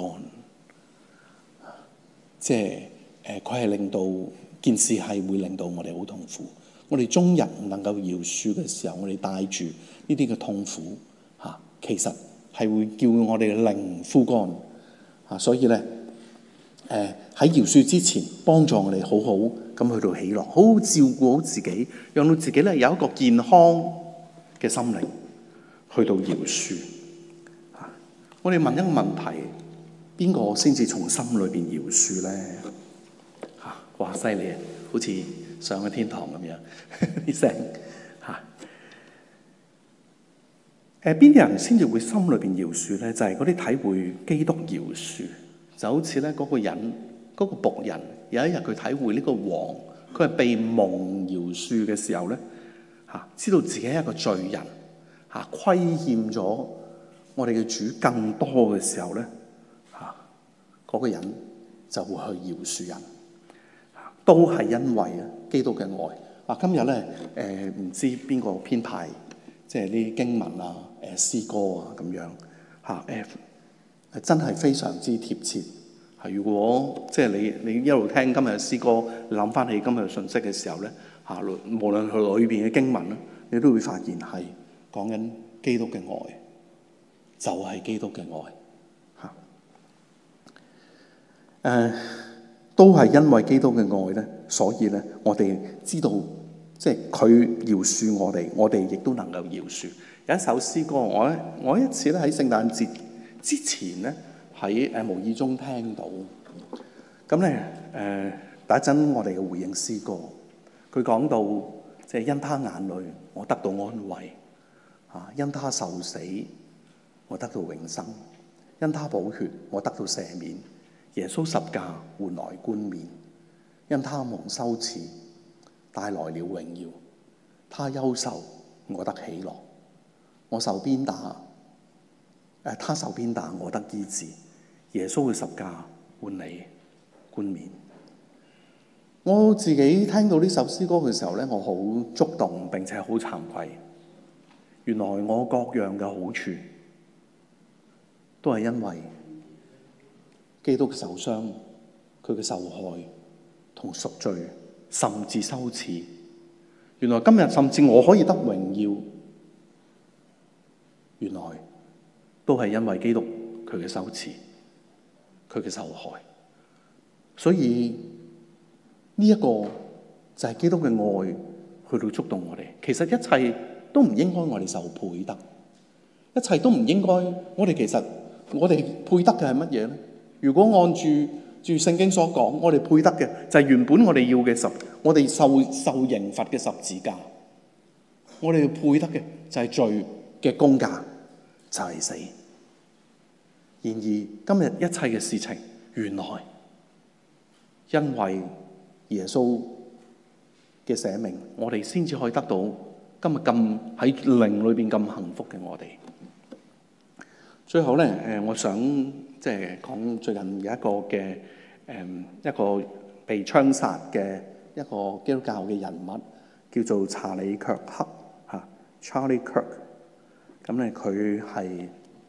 即係誒，佢、呃、係令到件事係會令到我哋好痛苦。我哋終日唔能夠饒恕嘅時候，我哋帶住呢啲嘅痛苦，嚇、啊，其實係會叫我哋嘅靈枯乾。啊，所以咧，誒喺饒恕之前，幫助我哋好好。咁去到喜樂，好好照顧好自己，讓到自己咧有一個健康嘅心靈，去到饒恕。啊，我哋問一個問題：邊個先至從心裏邊饒恕咧？嚇、啊，哇！犀利啊，好似上咗天堂咁樣啲聲嚇。誒，邊啲人先至會心裏邊饒恕咧？就係嗰啲體會基督饒恕，就好似咧嗰個人。嗰個僕人有一日佢體會呢個王，佢係被蒙饒恕嘅時候咧，嚇知道自己係一個罪人，嚇虧欠咗我哋嘅主更多嘅時候咧，嚇嗰個人就會去饒恕人，都係因為啊基督嘅愛。啊，今日咧誒唔知邊個編排，即係啲經文啊、誒詩歌啊咁樣嚇誒，真係非常之貼切。如果即係你你一路聽今日嘅詩歌，你諗翻起今日嘅信息嘅時候咧，嚇無論佢裏邊嘅經文咧，你都會發現係講緊基督嘅愛，就係、是、基督嘅愛嚇。誒、呃，都係因為基督嘅愛咧，所以咧，我哋知道即係佢饒恕我哋，我哋亦都能夠饒恕。有一首詩歌，我咧我一次咧喺聖誕節之前咧。喺誒無意中聽到，咁咧誒第一陣我哋嘅回應詩歌，佢講到即係因他眼淚我得到安慰，啊因他受死我得到永生；因他寶血，我得到赦免。耶穌十架換來冠冕，因他蒙羞恥，帶來了榮耀。他憂愁，我得喜樂；我受鞭打，誒，他受鞭打，我得醫治。耶穌嘅十架換嚟冠冕。我自己聽到呢首詩歌嘅時候咧，我好觸動並且好慚愧。原來我各樣嘅好處都係因為基督嘅受傷，佢嘅受害同贖罪，甚至羞恥。原來今日甚至我可以得榮耀，原來都係因為基督佢嘅羞恥，佢嘅受害。所以呢一個就係基督嘅愛去到觸動我哋。其實一切都唔應該我哋受配得，一切都唔應該。我哋其實我哋配得嘅係乜嘢咧？如果按住住聖經所講，我哋配得嘅就係原本我哋要嘅十，我哋受受刑罰嘅十字架。我哋配得嘅就係罪嘅工價，就係死。然而今日一切嘅事情，原來因為耶穌嘅捨命，我哋先至可以得到今日咁喺靈裏邊咁幸福嘅我哋。最後咧，誒，我想即係講最近有一個嘅誒一個被槍殺嘅一個基督教嘅人物，叫做查理卻克嚇 Charlie Kirk。咁咧佢係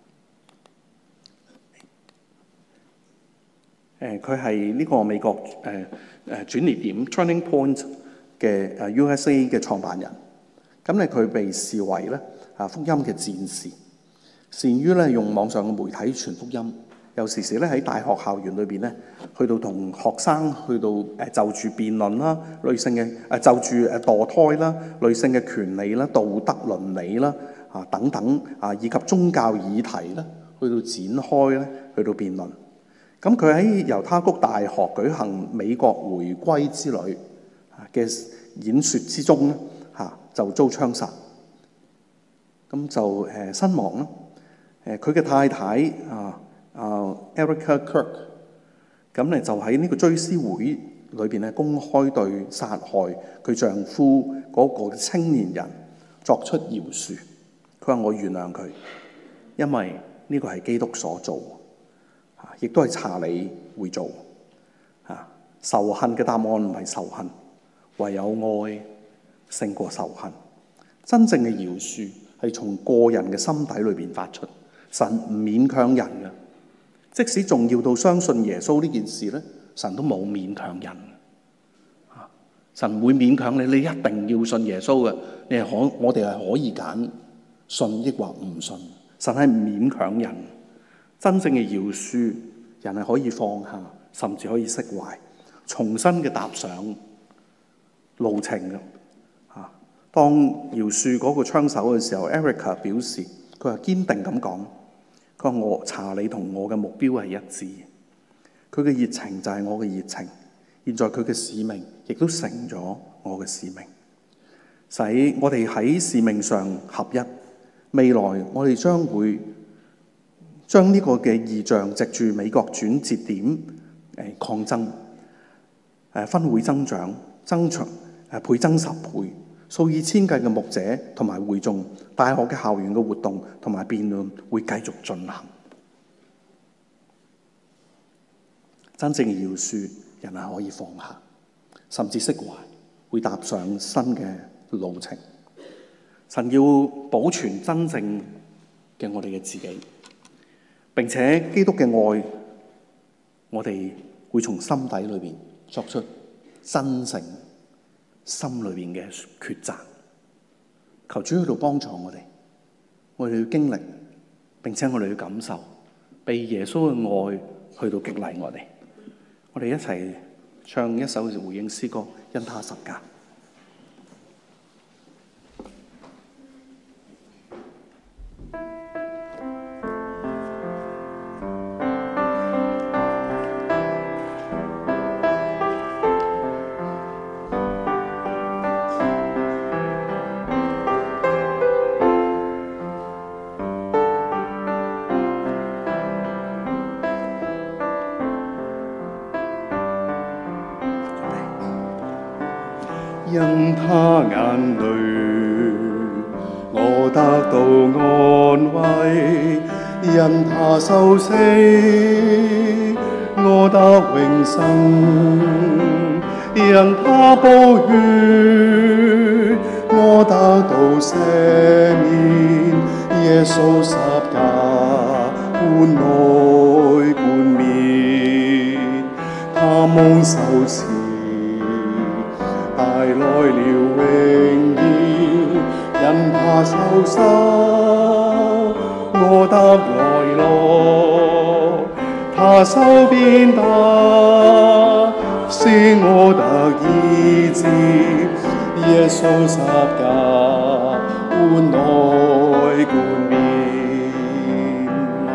誒佢係呢個美國誒誒轉捩點 Turning Point 嘅誒 U S A 嘅創辦人。咁咧佢被視為咧啊福音嘅戰士，善於咧用網上嘅媒體傳福音，又時時咧喺大學校園裏邊咧去到同學生去到誒就住辯論啦，女性嘅誒就住誒墮胎啦、女性嘅權利啦、道德倫理啦啊等等啊，以及宗教議題咧去到展開咧去到辯論。咁佢喺猶他谷大學舉行美國回歸之旅嘅演說之中咧嚇就遭槍殺，咁就誒身亡啦。誒佢嘅太太啊啊 Erica Kirk， 咁咧就喺呢個追思會裏邊咧公開對殺害佢丈夫嗰個青年人作出饒恕。佢話：我原諒佢，因為呢個係基督所做，嚇，亦都係查理會做。嚇，仇恨嘅答案唔係仇恨，唯有愛勝過仇恨。真正嘅饒恕係從個人嘅心底裏邊發出。神唔勉強人嘅，即使重要到相信耶穌呢件事咧，神都冇勉強人。嚇，神唔會勉強你，你一定要信耶穌嘅。你係可，我哋係可以揀信抑或唔信。神係唔勉強人。真正嘅饒恕，人係可以放下，甚至可以釋懷，重新嘅踏上路程嘅。嚇，當饒恕嗰個槍手嘅時候 ，Erica 表示，佢話堅定咁講，佢話我查理同我嘅目標係一致，佢嘅熱情就係我嘅熱情，現在佢嘅使命亦都成咗我嘅使命，使我哋喺使命上合一。未來我哋將會將呢個嘅異象藉住美國轉折點誒擴增，誒分會增長，增長誒倍增十倍。數以千計嘅牧者同埋會眾，大學嘅校園嘅活動同埋辯論會繼續進行。真正嘅饒恕，人係可以放下，甚至釋懷，會踏上新嘅路程。神要保存真正嘅我哋嘅自己，並且基督嘅愛，我哋會從心底裏邊作出真誠心裏邊嘅抉擇。求主喺度幫助我哋，我哋要經歷，並且我哋要感受，被耶穌嘅愛去到激勵我哋。我哋一齊唱一首回應詩歌，因他十架。 因他眼淚我得到安慰，因他受死我得永生，因他寶血我得到赦免，耶穌十架換來冠冕，他蒙受慈帶來了榮耀，因他受傷我得來樂，他受鞭打使我得醫治，耶穌十架換來冠冕，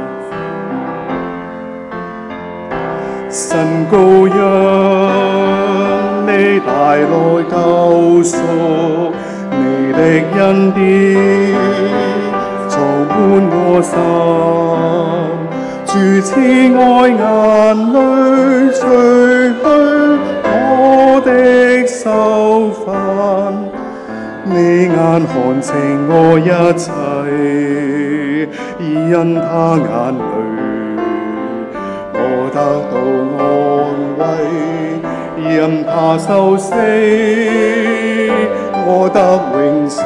神羔羊你帶來救贖，你的恩典充滿我心，主慈愛眼淚除去我的愁煩，你眼看清我一切，因他眼淚我得到安慰，因他受死我得永生，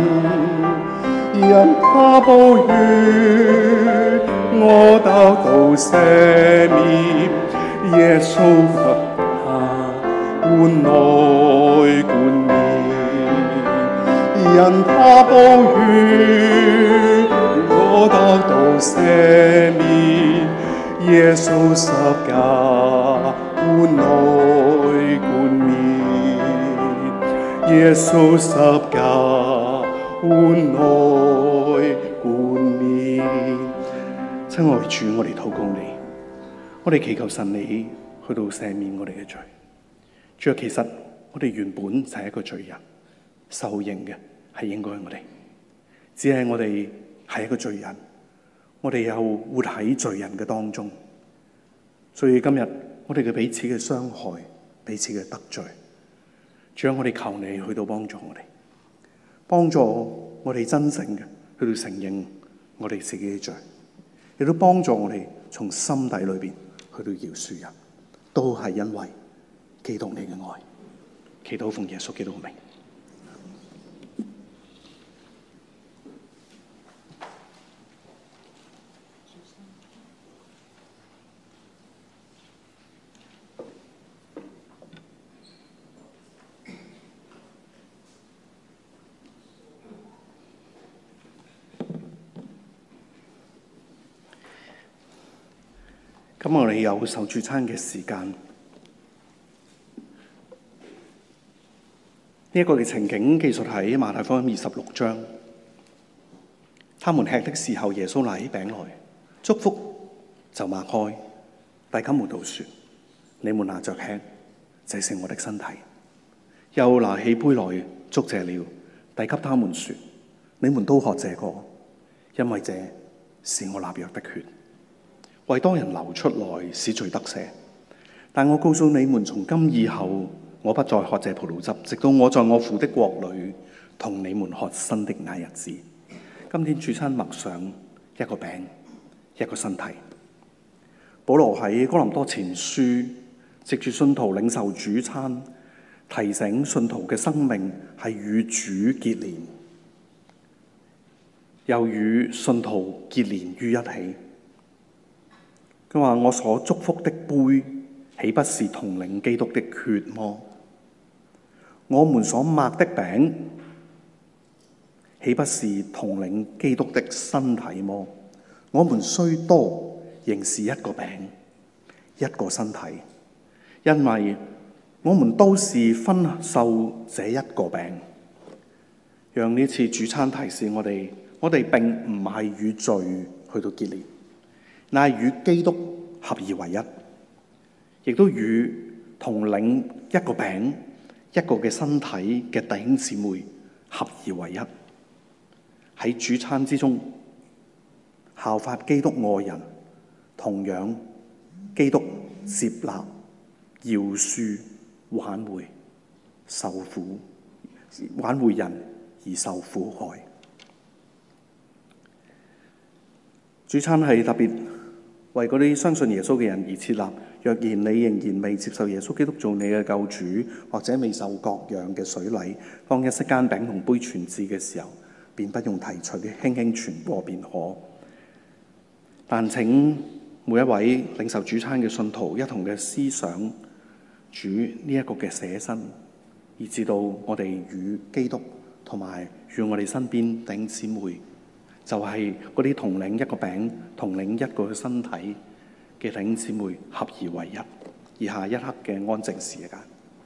因他寶血我得到赦免，耶穌十架換來冠冕，因他寶血我得到赦免，耶穌十架換來冠冕，耶穌十架換來冠冕。親愛主，我哋禱告你，我哋祈求神你去到赦免我哋嘅罪。主啊，其實我哋原本就係一個罪人，受刑嘅係應該我哋，只係我哋係一個罪人，我哋又活喺罪人嘅當中，所以今日我哋嘅彼此嘅傷害，彼此嘅得罪，主啊，我哋求你去到幫助我哋，幫助我哋真誠嘅去到承認我哋自己嘅罪，亦都幫助我哋從心底裏邊去到饒恕人，都係因為基督你嘅愛。祈禱奉耶穌基督嘅名。咁我哋有受主餐嘅時間，呢、這、一個嘅情景記述喺馬太福音二十六章。他們吃的時候，耶穌拿起餅來，祝福就擘開，遞給門徒說：你們拿着吃，這是我的身體。又拿起杯來，祝謝了，遞給他們說：你們都喝這個，因為這是我立約的血，為多人流出來，使罪得赦。但我告訴你們，從今以後，我不再喝這葡萄汁，直到我在我父的國裏同你們喝新的那日子。今天主餐默想一個餅，一個身體。保羅喺哥林多前書藉住信徒領受主餐，提醒信徒嘅生命係與主結連，又與信徒結連於一起。佢話：我所祝福的杯，豈不是同領基督的血麼？我們所擘的餅，豈不是同領基督的身體麼？我們雖多，仍是一個餅，一個身體，因為我們都是分受這一個餅。讓呢次主餐提示我哋，我哋並唔係與罪去到結連，乃係與基督合而為一，亦都與同領一個餅、一個嘅身體嘅弟兄姊妹合而為一。喺主餐之中，效法基督愛人，同樣基督接納、饒恕、挽回、受苦、 挽回人而受苦害。主餐係特別為嗰啲相信耶穌嘅人而設立。若然你仍然未接受耶穌基督做你嘅救主，或者未受各樣嘅水禮，當一息間餅同杯傳至嘅時候，便不用提取，輕輕傳過便可。但請每一位領受主餐嘅信徒一同嘅思想主呢一個嘅捨身，以至到我哋與基督同埋與我哋身邊弟兄姊妹，就係嗰啲同領一個餅、同領一個身體嘅弟兄姊妹合而為一。以下一刻嘅安靜時間。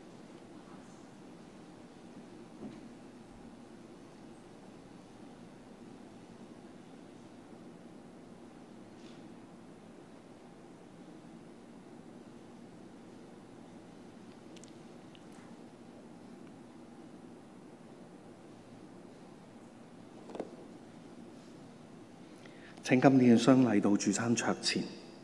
請今天嘅雙禮到主餐桌前。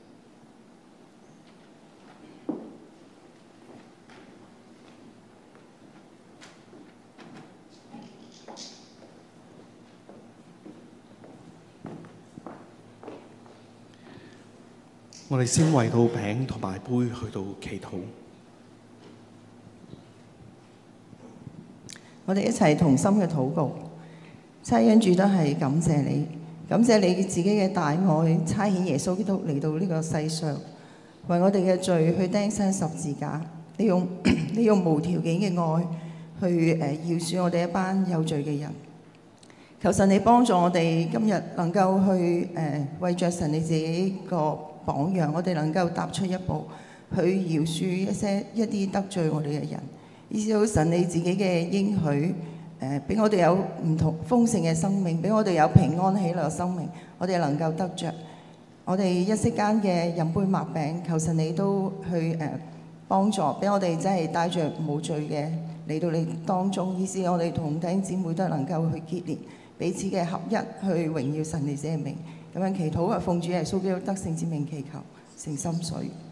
我哋先為到餅同埋杯去到祈禱。 我哋一齊同心嘅禱告，差恩主都係感謝你，感謝你自己嘅大愛，差遣耶穌基督嚟到呢個世上，為我哋嘅罪去釘身十字架。你用你用無條件嘅愛去誒饒恕我哋一班有罪嘅人。求神你幫助我哋今日能夠去誒、呃、為着神你自己個榜樣，我哋能夠踏出一步去饒恕一些一啲得罪我哋嘅人，以至到神你自己嘅應許誒，俾、呃、我哋有唔同豐盛嘅生命，俾我哋有平安喜樂嘅生命，我哋能夠得着。我哋一息間嘅飲杯擘餅，求神你都去誒、呃、幫助，俾我哋真係帶着冇罪嘅嚟到你當中，以至我哋同弟兄姊妹都能夠去結連彼此嘅合一，去榮耀神你自己嘅名。咁樣祈禱，奉主耶穌基督得勝之名祈求，誠心所願。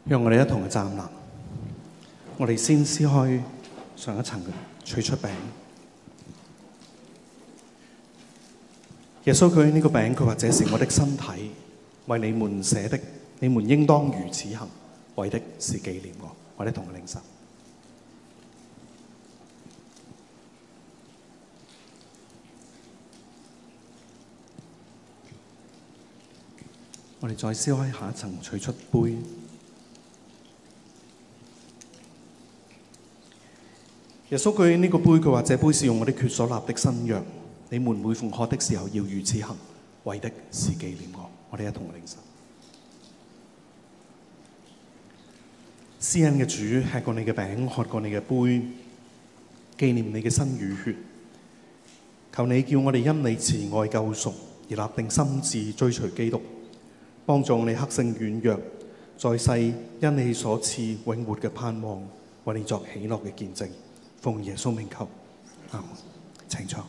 讓我哋一同去站立，我哋先撕開上一層嘅取出餅。耶穌佢呢個餅，佢話這是我的身體，為你們捨的，你們應當如此行，為的是紀念我。我哋同佢領受。我哋再撕開下一層，取出杯。耶穌佢呢個杯，佢話這杯是用我的血所立的新約，你們每逢喝的時候要如此行，為的是紀念我。我哋一同領受。施恩嘅主，吃過你嘅餅，喝過你嘅杯，紀念你嘅身與血。求你叫我哋因你慈愛救贖而立定心志追隨基督，幫助你克勝軟弱，在世因你所賜永活嘅盼望，為你作喜樂嘅見證。奉耶穌名求，阿門。請坐。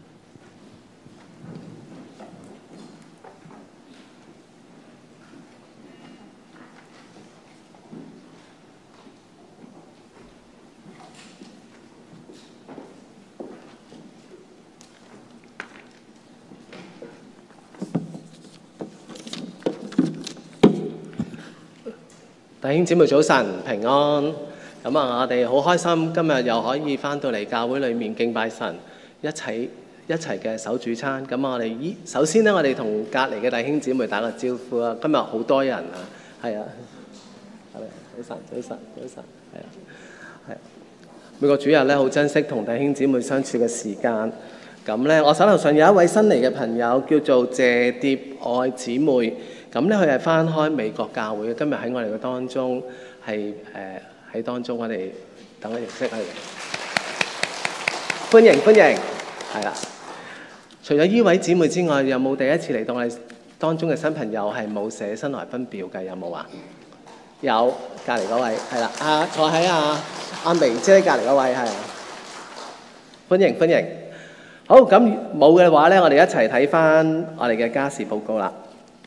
弟兄姊妹早晨，平安。咁啊，我哋好開心，今日又可以翻到嚟教會裏面敬拜神，一齊一齊嘅守主餐。咁我哋依首先咧，我哋同隔離嘅弟兄姊妹打個招呼啊！今日好多人啊，係啊，係咪？早晨，早晨，早晨，係啊，係。每個主日咧，好珍惜同弟兄姊妹相處嘅時間。咁咧，我手頭上有一位新嚟嘅朋友，叫做謝蝶愛姊妹。咁咧，佢係翻開美國教會嘅，今日喺我哋嘅當中係誒喺當中，我哋等佢認識佢哋。歡迎歡迎，係啦。除咗依位姊妹之外，有冇第一次嚟到我哋當中嘅新朋友係冇寫新來賓表嘅？有冇啊？有，隔離嗰位係啦，啊坐喺阿阿眉姐隔離嗰位係啊。歡迎歡迎。好，咁冇嘅話咧，我哋一齊睇翻我哋嘅家事報告啦。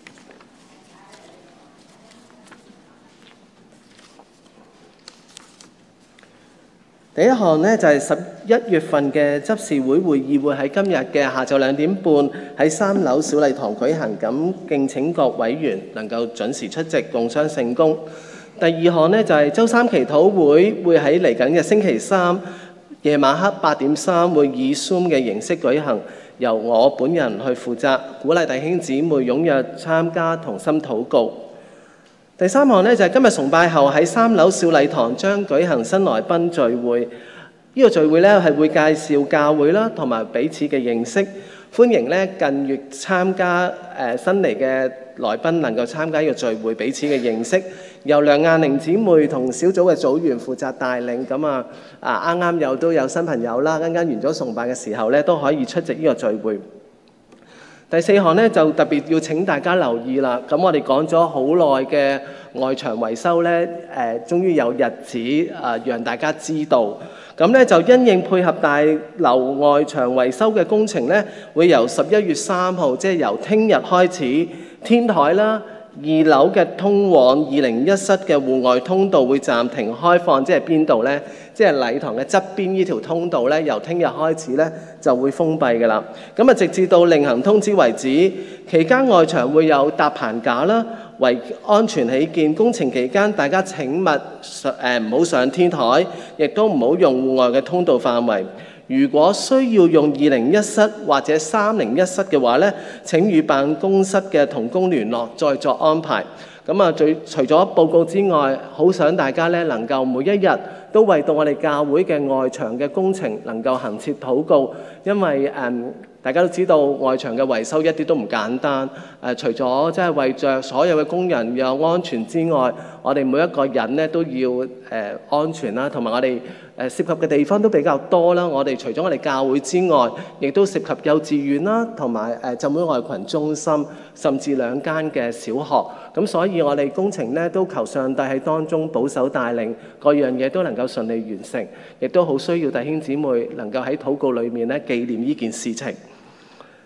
第一項呢，就係十一月份嘅執事會會議會喺今日嘅下晝兩點半喺三樓小禮堂舉行，咁敬請各委員能夠準時出席，共襄聖功。第二項呢，就係週三祈禱會會喺嚟緊嘅星期三夜晚黑八點三會以 Zoom 嘅形式舉行，由我本人去負責，鼓勵弟兄姊妹踴躍參加同心禱告。第三項呢，就係今日崇拜後喺三樓小禮堂將舉行新來賓聚會。呢個聚會呢，係會介紹教會啦，同埋彼此嘅認識。歡迎呢近月參加誒新嚟嘅來賓能夠參加呢個聚會，彼此嘅認識。由梁雁玲姊妹同小組嘅組員負責帶領。咁啊啊啱啱又都有新朋友啦，啱啱完咗崇拜嘅時候呢，都可以出席呢個聚會。第四項呢，就特別要請大家留意啦。咁我哋講咗好耐嘅外牆維修呢，誒、呃，終於有日子啊、呃，讓大家知道。咁呢，就因應配合大樓外牆維修嘅工程呢，會由十一月三號，即係由聽日開始，天台啦、二樓嘅通往二零一室嘅戶外通道會暫停開放，即係邊度呢？即係禮堂嘅側邊呢條通道咧，由聽日開始咧就會封閉㗎啦。咁啊，直至到另行通知為止。期間外牆會有搭棚架啦，為安全起見，工程期間大家請勿上誒唔好上天台，亦都唔好用戶外嘅通道範圍。如果需要用二零一室或者三零一室嘅話咧，請與辦公室嘅同工聯絡，再作安排。咁啊，最除咗報告之外，好想大家咧能夠每一日都為到我哋教會嘅外牆嘅工程能夠恆切禱告，因為誒、嗯、大家都知道外牆嘅維修一啲都唔簡單。誒、呃，除咗即係為着所有嘅工人有安全之外，我哋每一個人咧都要誒、呃、安全啦，同埋我哋誒涉及嘅地方都比較多啦。我哋除咗我哋教會之外，亦都涉及幼稚園啦，同埋誒浸會愛群中心，甚至兩間嘅小學。咁所以我哋工程咧都求上帝喺當中保守帶領，各樣嘢都能夠順利完成，亦都好需要弟兄姊妹能夠喺禱告裏面咧紀念呢件事情。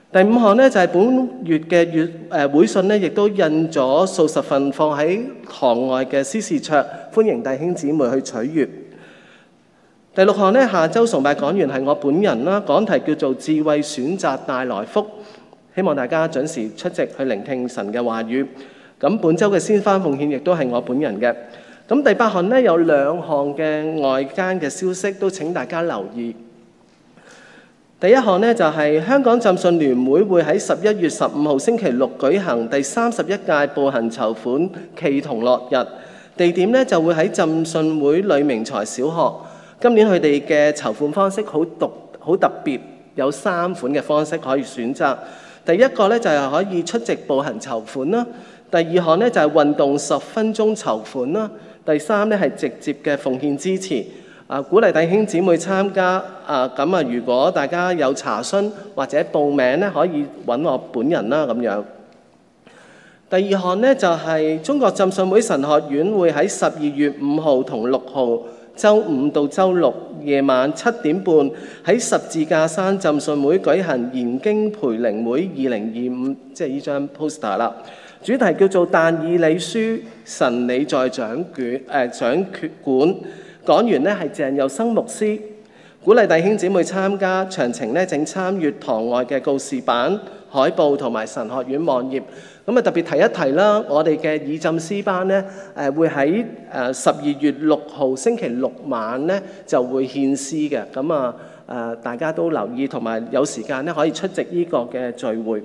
第五項呢，就係本月嘅月誒會信呢，亦都印咗數十份放喺堂外嘅司事桌，歡迎弟兄姊妹去取閱。第六項呢，下週崇拜講員係我本人啦，講題叫做智慧選擇帶來福，希望大家準時出席去聆聽神嘅話語。咁本週嘅鮮花奉獻亦都係我本人嘅。咁第八項呢，有兩項嘅外間嘅消息，都請大家留意。第一項呢，就係香港浸信聯會會喺十一月十五號星期六舉行第三十一屆步行籌款祈同樂日，地點呢，就會喺浸信會呂明才小學。今年佢哋嘅籌款方式好獨好特別，有三款嘅方式可以選擇。第一個呢，就係可以出席步行籌款啦，第二項呢，就係運動十分鐘籌款啦，第三呢，係直接嘅奉獻支持。啊！鼓勵弟兄姊妹參加啊！咁啊，如果大家有查詢或者報名咧，可以揾我本人啦咁樣。第二項呢，就係、是、中國浸信會神學院會喺十二月五號同六號週五到週六夜晚七點半喺十字架山浸信會舉行研經培靈會二零二五，即係呢張 poster 啦。主題叫做但以理書神理在掌卷誒掌決管。講員呢係鄭佑生牧師，鼓勵弟兄姊妹參加，詳情呢請參閱堂外嘅告示板、海報同埋神學院網頁。咁啊特別提一提啦，我哋嘅以浸詩班呢誒會喺誒十二月六號星期六晚呢就會獻詩嘅，咁啊誒大家都留意同埋有時間呢可以出席呢個嘅聚會。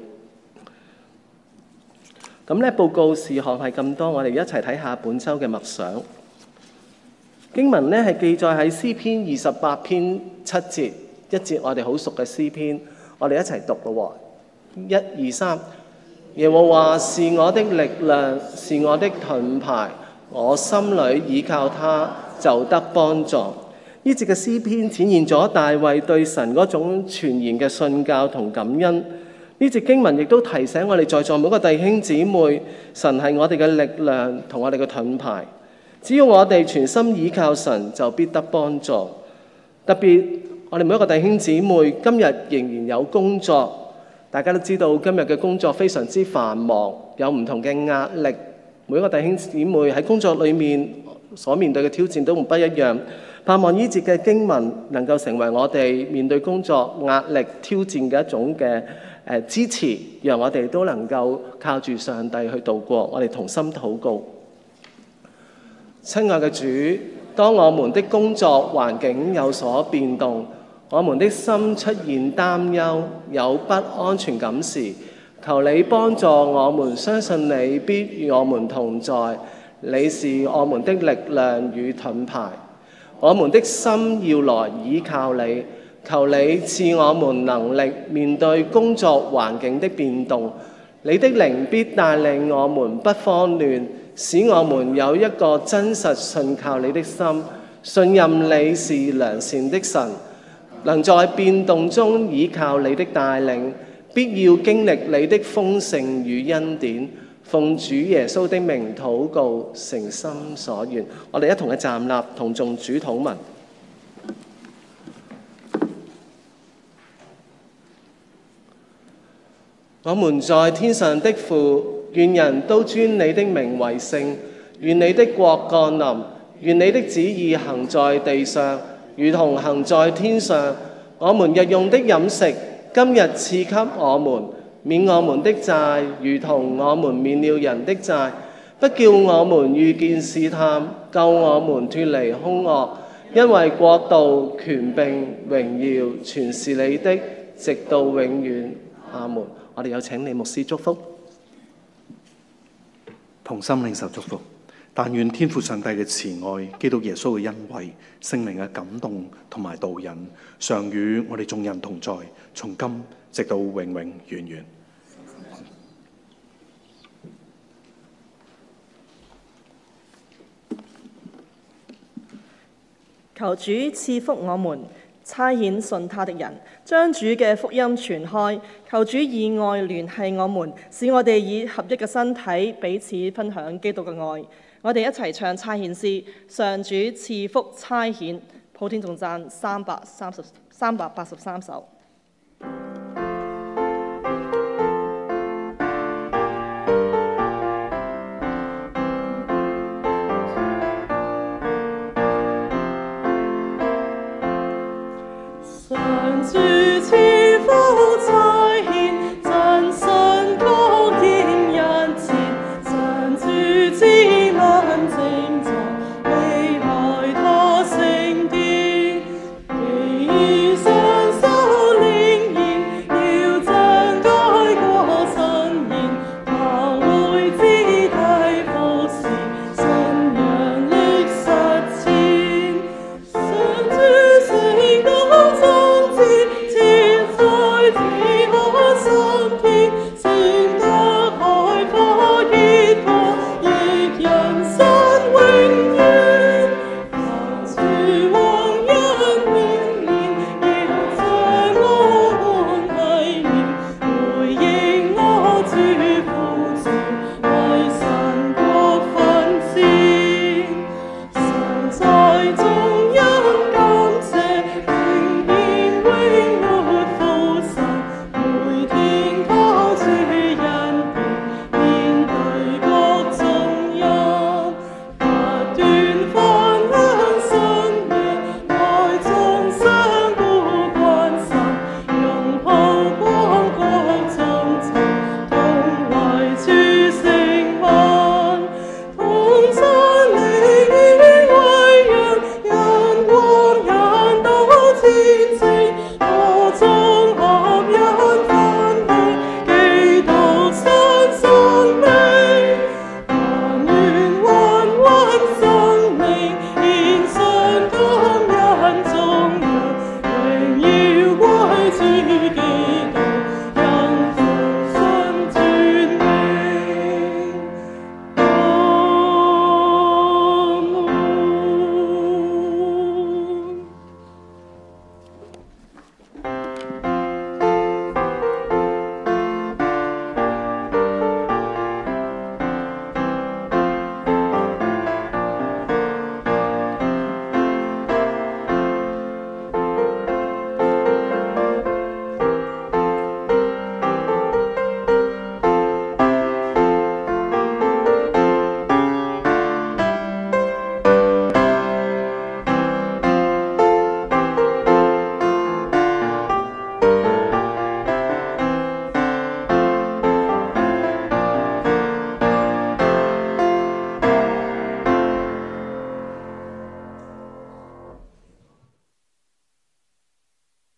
咁呢報告事項係咁多，我哋一齊睇下本週嘅默想。經文呢係記載喺詩篇二十八篇七節，一節我哋好熟嘅詩篇，我哋一齊讀咯喎，一二三，耶和華是我的力量，是我的盾牌，我心裏倚靠他，就得幫助。呢節嘅詩篇展現咗大衛對神嗰種全然嘅信教同感恩。呢節經文亦都提醒我哋在座每個弟兄姊妹，神係我哋嘅力量同我哋嘅盾牌。只要我哋全心倚靠神，就必得幫助。特別我哋每一個弟兄姊妹今日仍然有工作，大家都知道今日嘅工作非常之繁忙，有唔同嘅壓力。每一個弟兄姊妹喺工作裏面所面對嘅挑戰都唔不一樣。盼望呢節嘅經文能夠成為我哋面對工作壓力挑戰嘅一種嘅誒支持，讓我哋都能夠靠住上帝去度過。我哋同心禱告。親愛嘅主，當我們的工作環境有所變動，我們的心出現擔憂、有不安全感時，求你幫助我們相信你必與我們同在，你是我們的力量與盾牌。我們的心要來倚靠你，求你賜我們能力面對工作環境的變動。你的靈必帶領我們不慌亂，使我們有一個真實信靠你的心，信任你是良善的神，能在變動中倚靠你的帶領，必要經歷你的豐盛與恩典。奉主耶穌的名禱告，誠心所願。我哋一同嘅站立，同頌主禱文。我們在天上的父，願人都尊你的名為聖。願你的國降臨，願你的旨意行在地上，如同行在天上。我們日用的飲食，今日賜給我們，免我們的債，如同我們免了人的債。不叫我們遇見試探，救我們脫離兇惡。因為國度、權柄、榮耀，全是你的，直到永遠。阿門。我哋有請李牧師祝福。 同心領受祝福。但願天父上帝嘅慈愛、基督耶穌嘅恩惠、聖靈嘅感動同埋導引，常與我哋眾人同在，從今直到永永遠遠。 求主賜福我們，差遣信他的人，將主嘅福音傳開。求主以愛聯繫我們，使我哋以合一嘅身體彼此分享基督嘅愛。我哋一齊唱差遣詩，上主賜福差遣，普天頌讚三百三十三百八十三首。